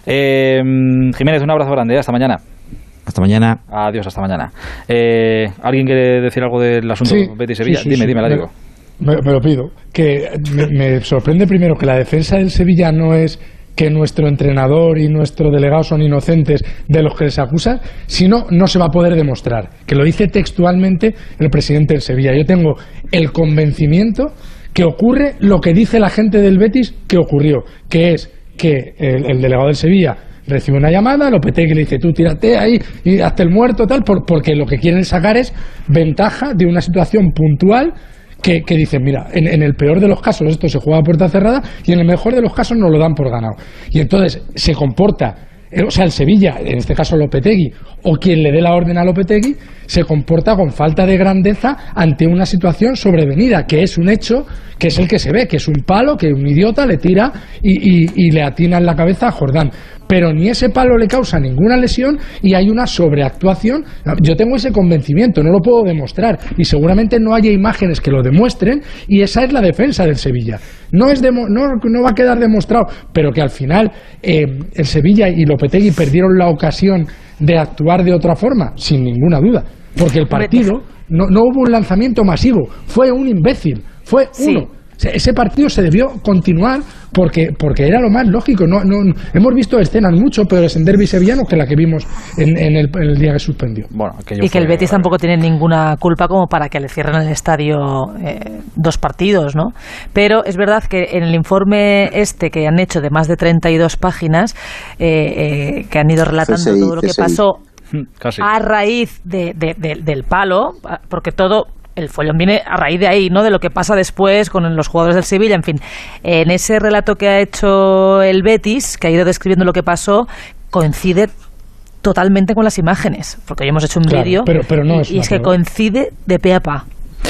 Eh, Jiménez, un abrazo grande. Hasta mañana. Hasta mañana. Adiós, hasta mañana. Eh, ¿Alguien quiere decir algo del asunto sí, Betis-Sevilla? Sí, sí, dime, sí, dime, la me, digo. Me, me lo pido. Que me, me sorprende primero que la defensa del Sevilla no es que nuestro entrenador y nuestro delegado son inocentes de los que les acusan, sino no se va a poder demostrar. Que lo dice textualmente el presidente del Sevilla. Yo tengo el convencimiento que ocurre lo que dice la gente del Betis que ocurrió, que es que el, el delegado del Sevilla recibe una llamada, Lopetegui le dice tú tírate ahí y hazte el muerto tal, por, porque lo que quieren sacar es ventaja de una situación puntual que, que dicen, mira, en, en el peor de los casos esto se juega a puerta cerrada y en el mejor de los casos nos lo dan por ganado. Y entonces se comporta, o sea, el Sevilla, en este caso Lopetegui, o quien le dé la orden a Lopetegui, se comporta con falta de grandeza ante una situación sobrevenida, que es un hecho, que es el que se ve, que es un palo, que un idiota le tira y, y, y le atina en la cabeza a Jordán. Pero ni ese palo le causa ninguna lesión y hay una sobreactuación. Yo tengo ese convencimiento, no lo puedo demostrar y seguramente no haya imágenes que lo demuestren y esa es la defensa del Sevilla. No, es demo, no, no va a quedar demostrado, pero que al final eh, el Sevilla y Lopetegui perdieron la ocasión de actuar de otra forma, sin ninguna duda, porque el partido no, no hubo un lanzamiento masivo, fue un imbécil, fue uno. Sí. Ese partido se debió continuar porque porque era lo más lógico. No, no, no. Hemos visto escenas mucho peores en derbi sevillano que la que vimos en, en, el, en el día que suspendió. Bueno, y que fue... el Betis tampoco tiene ninguna culpa como para que le cierren el estadio eh, dos partidos, ¿no? Pero es verdad que en el informe este que han hecho de más de treinta y dos páginas, eh, eh, que han ido relatando C S I, todo lo que C S I. Pasó Casi. a raíz de, de, de, del palo, porque todo... el follón viene a raíz de ahí, ¿no? De lo que pasa después con los jugadores del Sevilla, en fin. En ese relato que ha hecho el Betis, que ha ido describiendo lo que pasó, coincide totalmente con las imágenes, porque hoy hemos hecho un claro, vídeo pero, pero no y, es, y es que coincide de pe a pa.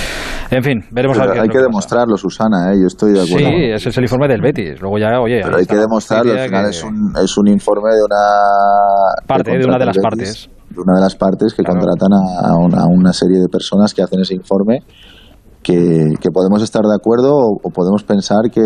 En fin, veremos pero a ver. Hay que demostrarlo, pasa. Susana, ¿eh? Yo estoy de acuerdo. Sí, ese es el informe del Betis. Luego ya, oye. Pero hay que demostrarlo, al final que... es, un, es un informe de una. Parte, de una de las Betis, partes. De una de las partes que claro. contratan a, a, una, a una serie de personas que hacen ese informe, que, que podemos estar de acuerdo o, o podemos pensar que.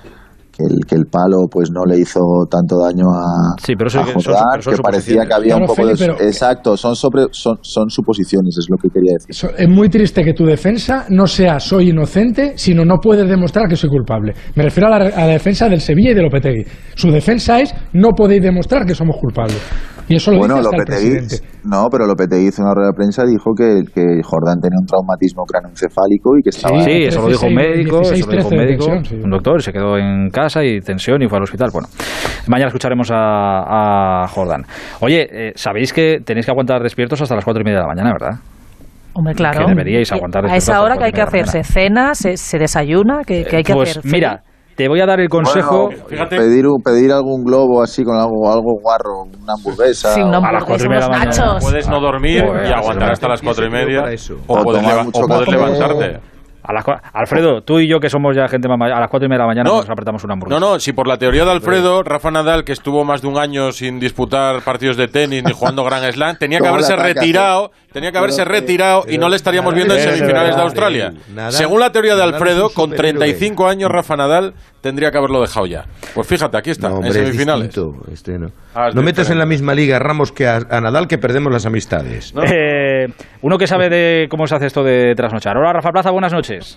Que el, que el palo pues no le hizo tanto daño a, sí, pero eso, a Jordán, son, son que parecía que había claro, un poco Feli, de... pero, exacto, son, sobre, son, son suposiciones, es lo que quería decir. Es muy triste que tu defensa no sea soy inocente, sino no puedes demostrar que soy culpable. Me refiero a la, a la defensa del Sevilla y de Lopetegui. Su defensa es no podéis demostrar que somos culpables. Y eso lo bueno, dice hasta Lopetegui, el presidente. No, pero Lopetegui hizo una rueda de prensa y dijo que, que Jordán tenía un traumatismo cráneoencefálico y que estaba... Sí, eso lo dijo un médico, eso lo dijo un médico, tensión, sí. un doctor, se quedó en casa y tensión y fue al hospital. Bueno, mañana escucharemos a, a Jordán. Oye, eh, sabéis que tenéis que aguantar despiertos hasta las cuatro y media de la mañana, ¿verdad? Hombre, claro. Que deberíais aguantar despiertos. A esa hora que hay que hacerse cena, se, se desayuna, que, que hay que pues, hacer... Pues mira... Te voy a dar el consejo. Bueno, fíjate. Pedir, pedir algún globo así con algo, algo guarro, una hamburguesa. Sí, una hamburguesa, a las cuatro y media de la mañana. Puedes no dormir ah, y aguantar hasta las cuatro y media. O, o puedes, leva o puedes levantarte. A las, Alfredo, tú y yo que somos ya gente más mayor, a las cuatro y media de la mañana no, nos apretamos una hamburguesa. No, no, si por la teoría de Alfredo, Rafa Nadal, que estuvo más de un año sin disputar partidos de tenis ni jugando Grand Slam, tenía que haberse retirado, tenía que haberse retirado y no le estaríamos viendo en semifinales de Australia. Según la teoría de Alfredo, con treinta y cinco años Rafa Nadal tendría que haberlo dejado ya. Pues fíjate, aquí está, no, en semifinales. Este no ah, no metas en la misma liga a Ramos que a, a Nadal, que perdemos las amistades. ¿No? Eh, uno que sabe de cómo se hace esto de trasnochar. Hola, Rafa Plaza, buenas noches.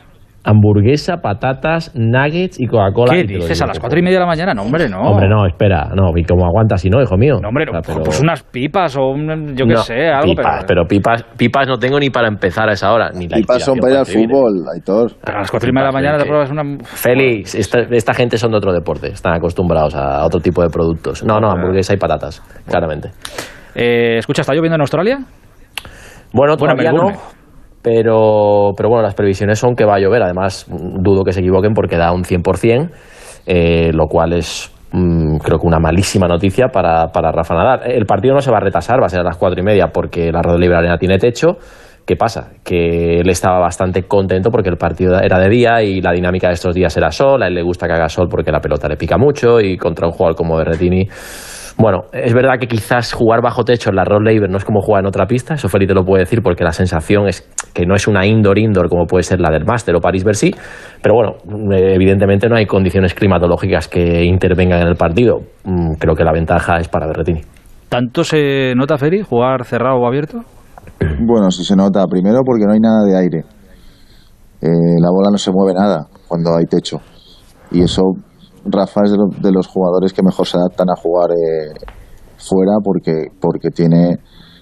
hamburguesa, patatas, nuggets y Coca-Cola. ¿Qué y dices? ¿A las cuatro y media de la mañana? No, hombre, no. Hombre, no, espera. No, y como aguantas si no, hijo mío. No, hombre, o sea, pero... pues unas pipas o un, yo qué no, sé, algo. Pipas, pero... pero pipas, pipas no tengo ni para empezar a esa hora. Ni la pipas son para ir al fútbol, Aitor. A las cuatro y media de la mañana te pruebas una... Félix, esta, esta gente son de otro deporte. Están acostumbrados a otro tipo de productos. No, no, hamburguesa y patatas, claramente. Eh, escucha, ¿está lloviendo en Australia? Bueno, todavía bueno, no. Pero, pero bueno, las previsiones son que va a llover. Además, dudo que se equivoquen porque da un cien por ciento, eh, lo cual es, mmm, creo que una malísima noticia para, para Rafa Nadal. El partido no se va a retrasar, va a ser a las cuatro y media porque la Radio Libre Arena tiene techo. ¿Qué pasa? Que él estaba bastante contento porque el partido era de día y la dinámica de estos días era sol. A él le gusta que haga sol porque la pelota le pica mucho y contra un jugador como Berrettini... Bueno, es verdad que quizás jugar bajo techo en la Rod Laver no es como jugar en otra pista, eso Felipe te lo puede decir porque la sensación es que no es una indoor-indoor como puede ser la del Master o París-Bercy, pero bueno, evidentemente no hay condiciones climatológicas que intervengan en el partido. Creo que la ventaja es para Berrettini. ¿Tanto se nota, Feri, jugar cerrado o abierto? Bueno, sí se nota, primero porque no hay nada de aire. Eh, la bola no se mueve nada cuando hay techo y eso... Rafa es de, lo, de los jugadores que mejor se adaptan a jugar eh, fuera porque, porque tiene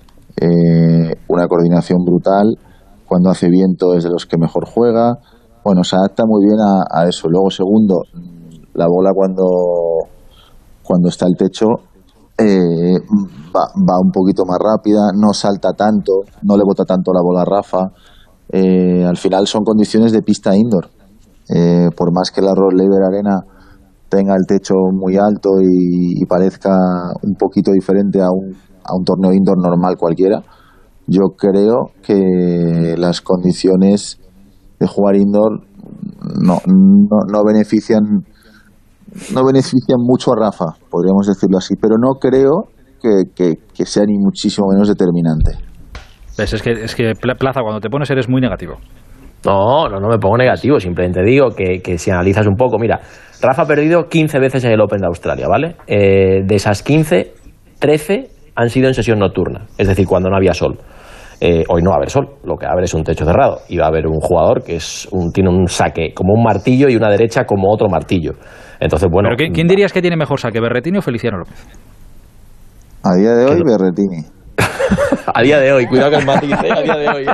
eh, una coordinación brutal. Cuando hace viento es de los que mejor juega. Bueno, se adapta muy bien a, a eso. Luego, segundo, la bola cuando, cuando está el techo eh, va, va un poquito más rápida, no salta tanto, no le bota tanto la bola a Rafa. Eh, al final son condiciones de pista indoor. Eh, por más que la Rod Laver Arena tenga el techo muy alto y, y parezca un poquito diferente a un, a un torneo indoor normal cualquiera, yo creo que las condiciones de jugar indoor no, no, no benefician no benefician mucho a Rafa, podríamos decirlo así, pero no creo que, que, que sea ni muchísimo menos determinante. ¿Ves? Es que, es que Plaza, cuando te pones eres muy negativo. No, no, no me pongo negativo, simplemente digo que, que si analizas un poco, mira, Rafa ha perdido quince veces en el Open de Australia, ¿vale? Eh, de esas quince, trece han sido en sesión nocturna, es decir, cuando no había sol. Eh, hoy no va a haber sol, lo que va a haber es un techo cerrado y va a haber un jugador que es un, tiene un saque como un martillo y una derecha como otro martillo. Entonces, bueno. ¿Pero quién dirías que tiene mejor saque, Berrettini o Feliciano López? A día de hoy, Berrettini. A día de hoy, cuidado que el matiz, ¿eh? A día de hoy,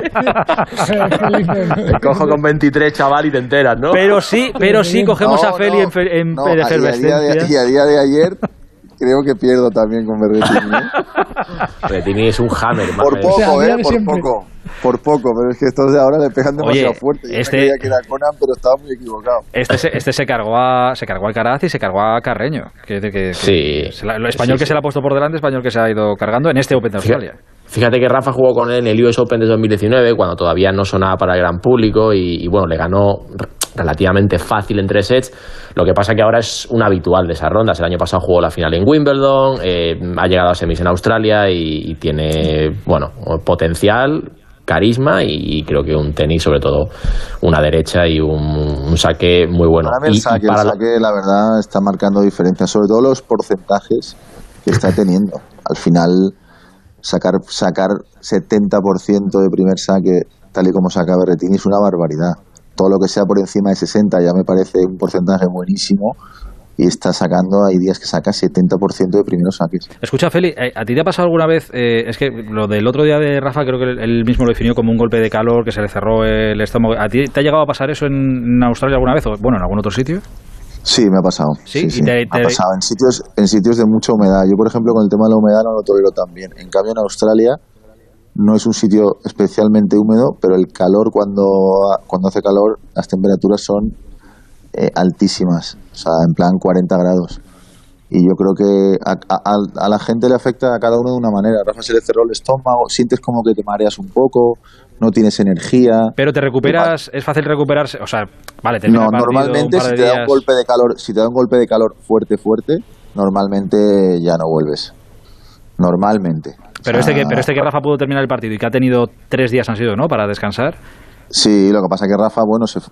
¿eh? Te cojo con veintitrés, chaval, y te enteras, ¿no? Pero sí, pero sí, cogemos no, a Feli no, en, en no, efervescencia. Y a, de, y a día de ayer creo que pierdo también con Berrettini. Berrettini es un hammer. Por poco, o sea, ¿eh? Por siempre. poco. Por poco, pero es que estos de ahora le pegan demasiado Oye, fuerte. Yo este, creía que era Conan, pero estaba muy equivocado. Este se, este se cargó a se cargó a Alcaraz y se cargó a Carreño. Que, que, que, sí. Que la, lo español sí, que sí. se le ha puesto por delante, español que se ha ido cargando en este Open de Australia. Fíjate que Rafa jugó con él en el U S Open de dos mil diecinueve, cuando todavía no sonaba para el gran público y, y bueno, le ganó relativamente fácil en tres sets. Lo que pasa que ahora es un habitual de esas rondas. El año pasado jugó la final en Wimbledon, eh, ha llegado a semis en Australia y, y tiene, bueno, potencial, carisma y, y creo que un tenis, sobre todo una derecha y un, un saque muy bueno. Para mí el y, saque, y para el saque la verdad está marcando diferencias, sobre todo los porcentajes que está teniendo. Al final sacar sacar setenta por ciento de primer saque tal y como saca Berrettini es una barbaridad. Todo lo que sea por encima de sesenta ya me parece un porcentaje buenísimo y está sacando, hay días que saca setenta por ciento de primeros saques. Escucha, Feli, ¿a ti te ha pasado alguna vez, eh, es que lo del otro día de Rafa creo que él mismo lo definió como un golpe de calor, que se le cerró el estómago, ¿a ti te ha llegado a pasar eso en Australia alguna vez o bueno, en algún otro sitio? Sí, me ha pasado. Sí, sí, y sí. te, me te... ha pasado en sitios, en sitios de mucha humedad. Yo, por ejemplo, con el tema de la humedad no lo tolero tan bien. En cambio, en Australia no es un sitio especialmente húmedo, pero el calor, cuando, cuando hace calor, las temperaturas son eh, altísimas. O sea, en plan cuarenta grados. Y yo creo que a, a, a la gente le afecta a cada uno de una manera. A Rafa se le cerró el estómago, sientes como que te mareas un poco, no tienes energía. Pero te recuperas, es fácil recuperarse, o sea, vale, te No, normalmente si te da un golpe de calor, si te da un golpe de calor fuerte, fuerte, normalmente ya no vuelves. Normalmente. Pero, o sea, este que, pero este que Rafa pudo terminar el partido y que ha tenido tres días han sido, ¿no?, para descansar. Sí, lo que pasa es que Rafa, bueno, se,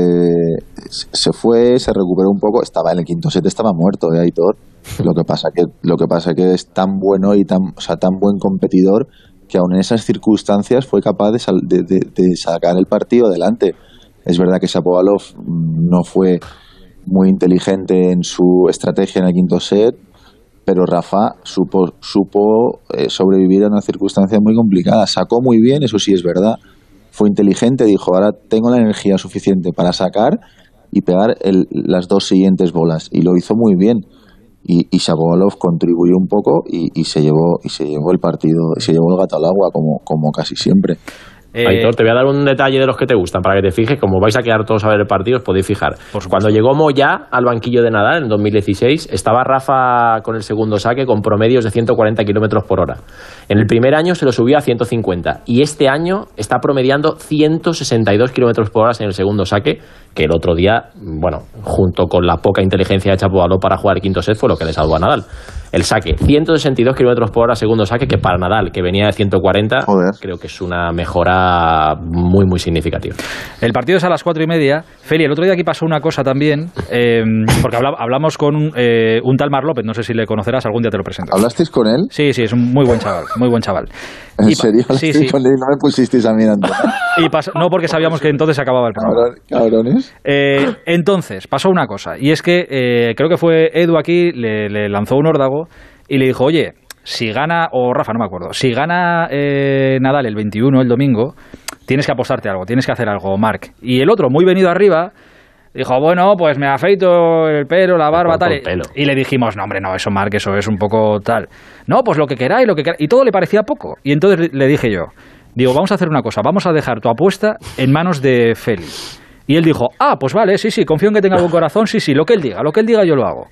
eh, se fue, se recuperó un poco, estaba en el quinto set, estaba muerto, ¿eh, Aitor? Lo que pasa que lo que pasa que es tan bueno y tan, o sea, tan buen competidor que aún en esas circunstancias fue capaz de, sal, de, de, de sacar el partido adelante. Es verdad que Shapovalov no fue muy inteligente en su estrategia en el quinto set, pero Rafa supo, supo eh, sobrevivir a una circunstancia muy complicada. Sacó muy bien, eso sí es verdad. Fue inteligente, dijo, ahora tengo la energía suficiente para sacar y pegar el, las dos siguientes bolas. Y lo hizo muy bien. Y, y Shapovalov contribuyó un poco y, y se llevó y se llevó el partido, y se llevó el gato al agua, como, como casi siempre. Eh, Aitor, te voy a dar un detalle de los que te gustan para que te fijes. Como vais a quedar todos a ver el partido, os podéis fijar. Cuando llegó Moyá al banquillo de Nadal en dos mil dieciséis, estaba Rafa con el segundo saque con promedios de ciento cuarenta kilómetros por hora. En el primer año se lo subió a ciento cincuenta y este año está promediando ciento sesenta y dos kilómetros por hora en el segundo saque, que el otro día, bueno, junto con la poca inteligencia de Shapovalov para jugar el quinto set, fue lo que le salvó a Nadal. El saque, ciento sesenta y dos kilómetros por hora segundo saque, que para Nadal, que venía de ciento cuarenta, Joder. creo que es una mejora muy, muy significativa. El partido es a las cuatro y media. Feli, el otro día aquí pasó una cosa también, eh, porque habla, hablamos con un, eh, un tal Marc López, no sé si le conocerás, algún día te lo presento. ¿Hablasteis con él? Sí, sí, es un muy buen chaval, muy buen chaval. ¿En y serio? Sí, sí. Con él? ¿No me pusisteis a mí antes? Y pasó, no, porque sabíamos que entonces se acababa el programa. Cabrones. Eh, entonces, pasó una cosa, y es que eh, creo que fue Edu aquí, le, le lanzó un órdago y le dijo, oye, si gana, o Rafa, no me acuerdo, si gana eh, Nadal el veintiuno, el domingo, tienes que apostarte algo, tienes que hacer algo, Marc. Y el otro, muy venido arriba, dijo, bueno, pues me afeito el pelo, la barba, tal. Y le dijimos, no, hombre, no, eso, Marc, eso es un poco tal. No, pues lo que queráis, lo que queráis. Y todo le parecía poco. Y entonces le dije yo, digo, vamos a hacer una cosa, vamos a dejar tu apuesta en manos de Feli. Y él dijo, ah, pues vale, sí, sí, confío en que tenga buen corazón, sí, sí, lo que él diga, lo que él diga yo lo hago.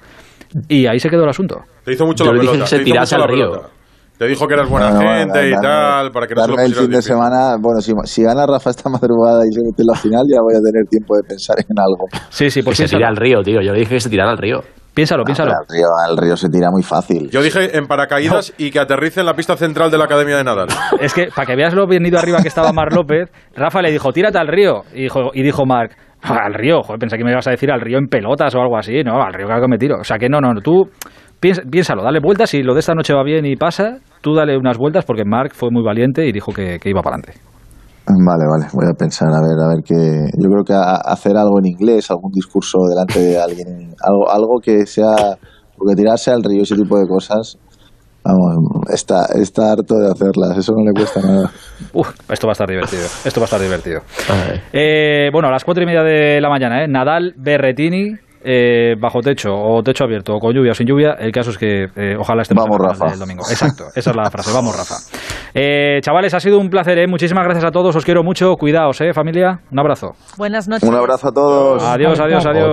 Y ahí se quedó el asunto. Te hizo mucho yo la le dije pelota. que se te hizo tirase mucho al la río. pelota. Te dijo que eras buena no, gente no, y darme, tal, para que no se lo el fin de difícil. semana, bueno, si, si gana Rafa esta madrugada y se mete en la final, ya voy a tener tiempo de pensar en algo. Sí, sí, pues que se tira al río, tío. Yo le dije que se tirara al río. Piénsalo, no, piénsalo. Al río, al río se tira muy fácil. Yo dije en paracaídas no. y que aterrice en la pista central de la Academia de Nadal. Es que, para que veas lo venido arriba que estaba Marc López, Rafa le dijo, tírate al río. Y dijo, y dijo Marc, al río, joder, pensé que me ibas a decir al río en pelotas o algo así. No, al río, claro que me tiro. O sea que no, no, tú piénsalo, dale vueltas, y lo de esta noche va bien y pasa, tú dale unas vueltas, porque Marc fue muy valiente y dijo que, que iba para adelante. Vale, vale, voy a pensar, a ver, a ver qué. Yo creo que a, hacer algo en inglés, algún discurso delante de alguien, algo, algo que sea, porque tirarse al río, ese tipo de cosas, vamos, está, está harto de hacerlas, eso no le cuesta nada. Uf, esto va a estar divertido, esto va a estar divertido. Eh, bueno, a las cuatro y media de la mañana, ¿eh? Nadal, Berrettini. Eh, bajo techo o techo abierto o con lluvia o sin lluvia, el caso es que eh, ojalá estemos vamos, Rafa. el domingo. Exacto, esa es la frase, vamos Rafa. Eh, chavales, ha sido un placer, ¿eh? Muchísimas gracias a todos, os quiero mucho, cuidaos, ¿eh, familia? Un abrazo. Buenas noches. Un abrazo a todos. Adiós, adiós, adiós.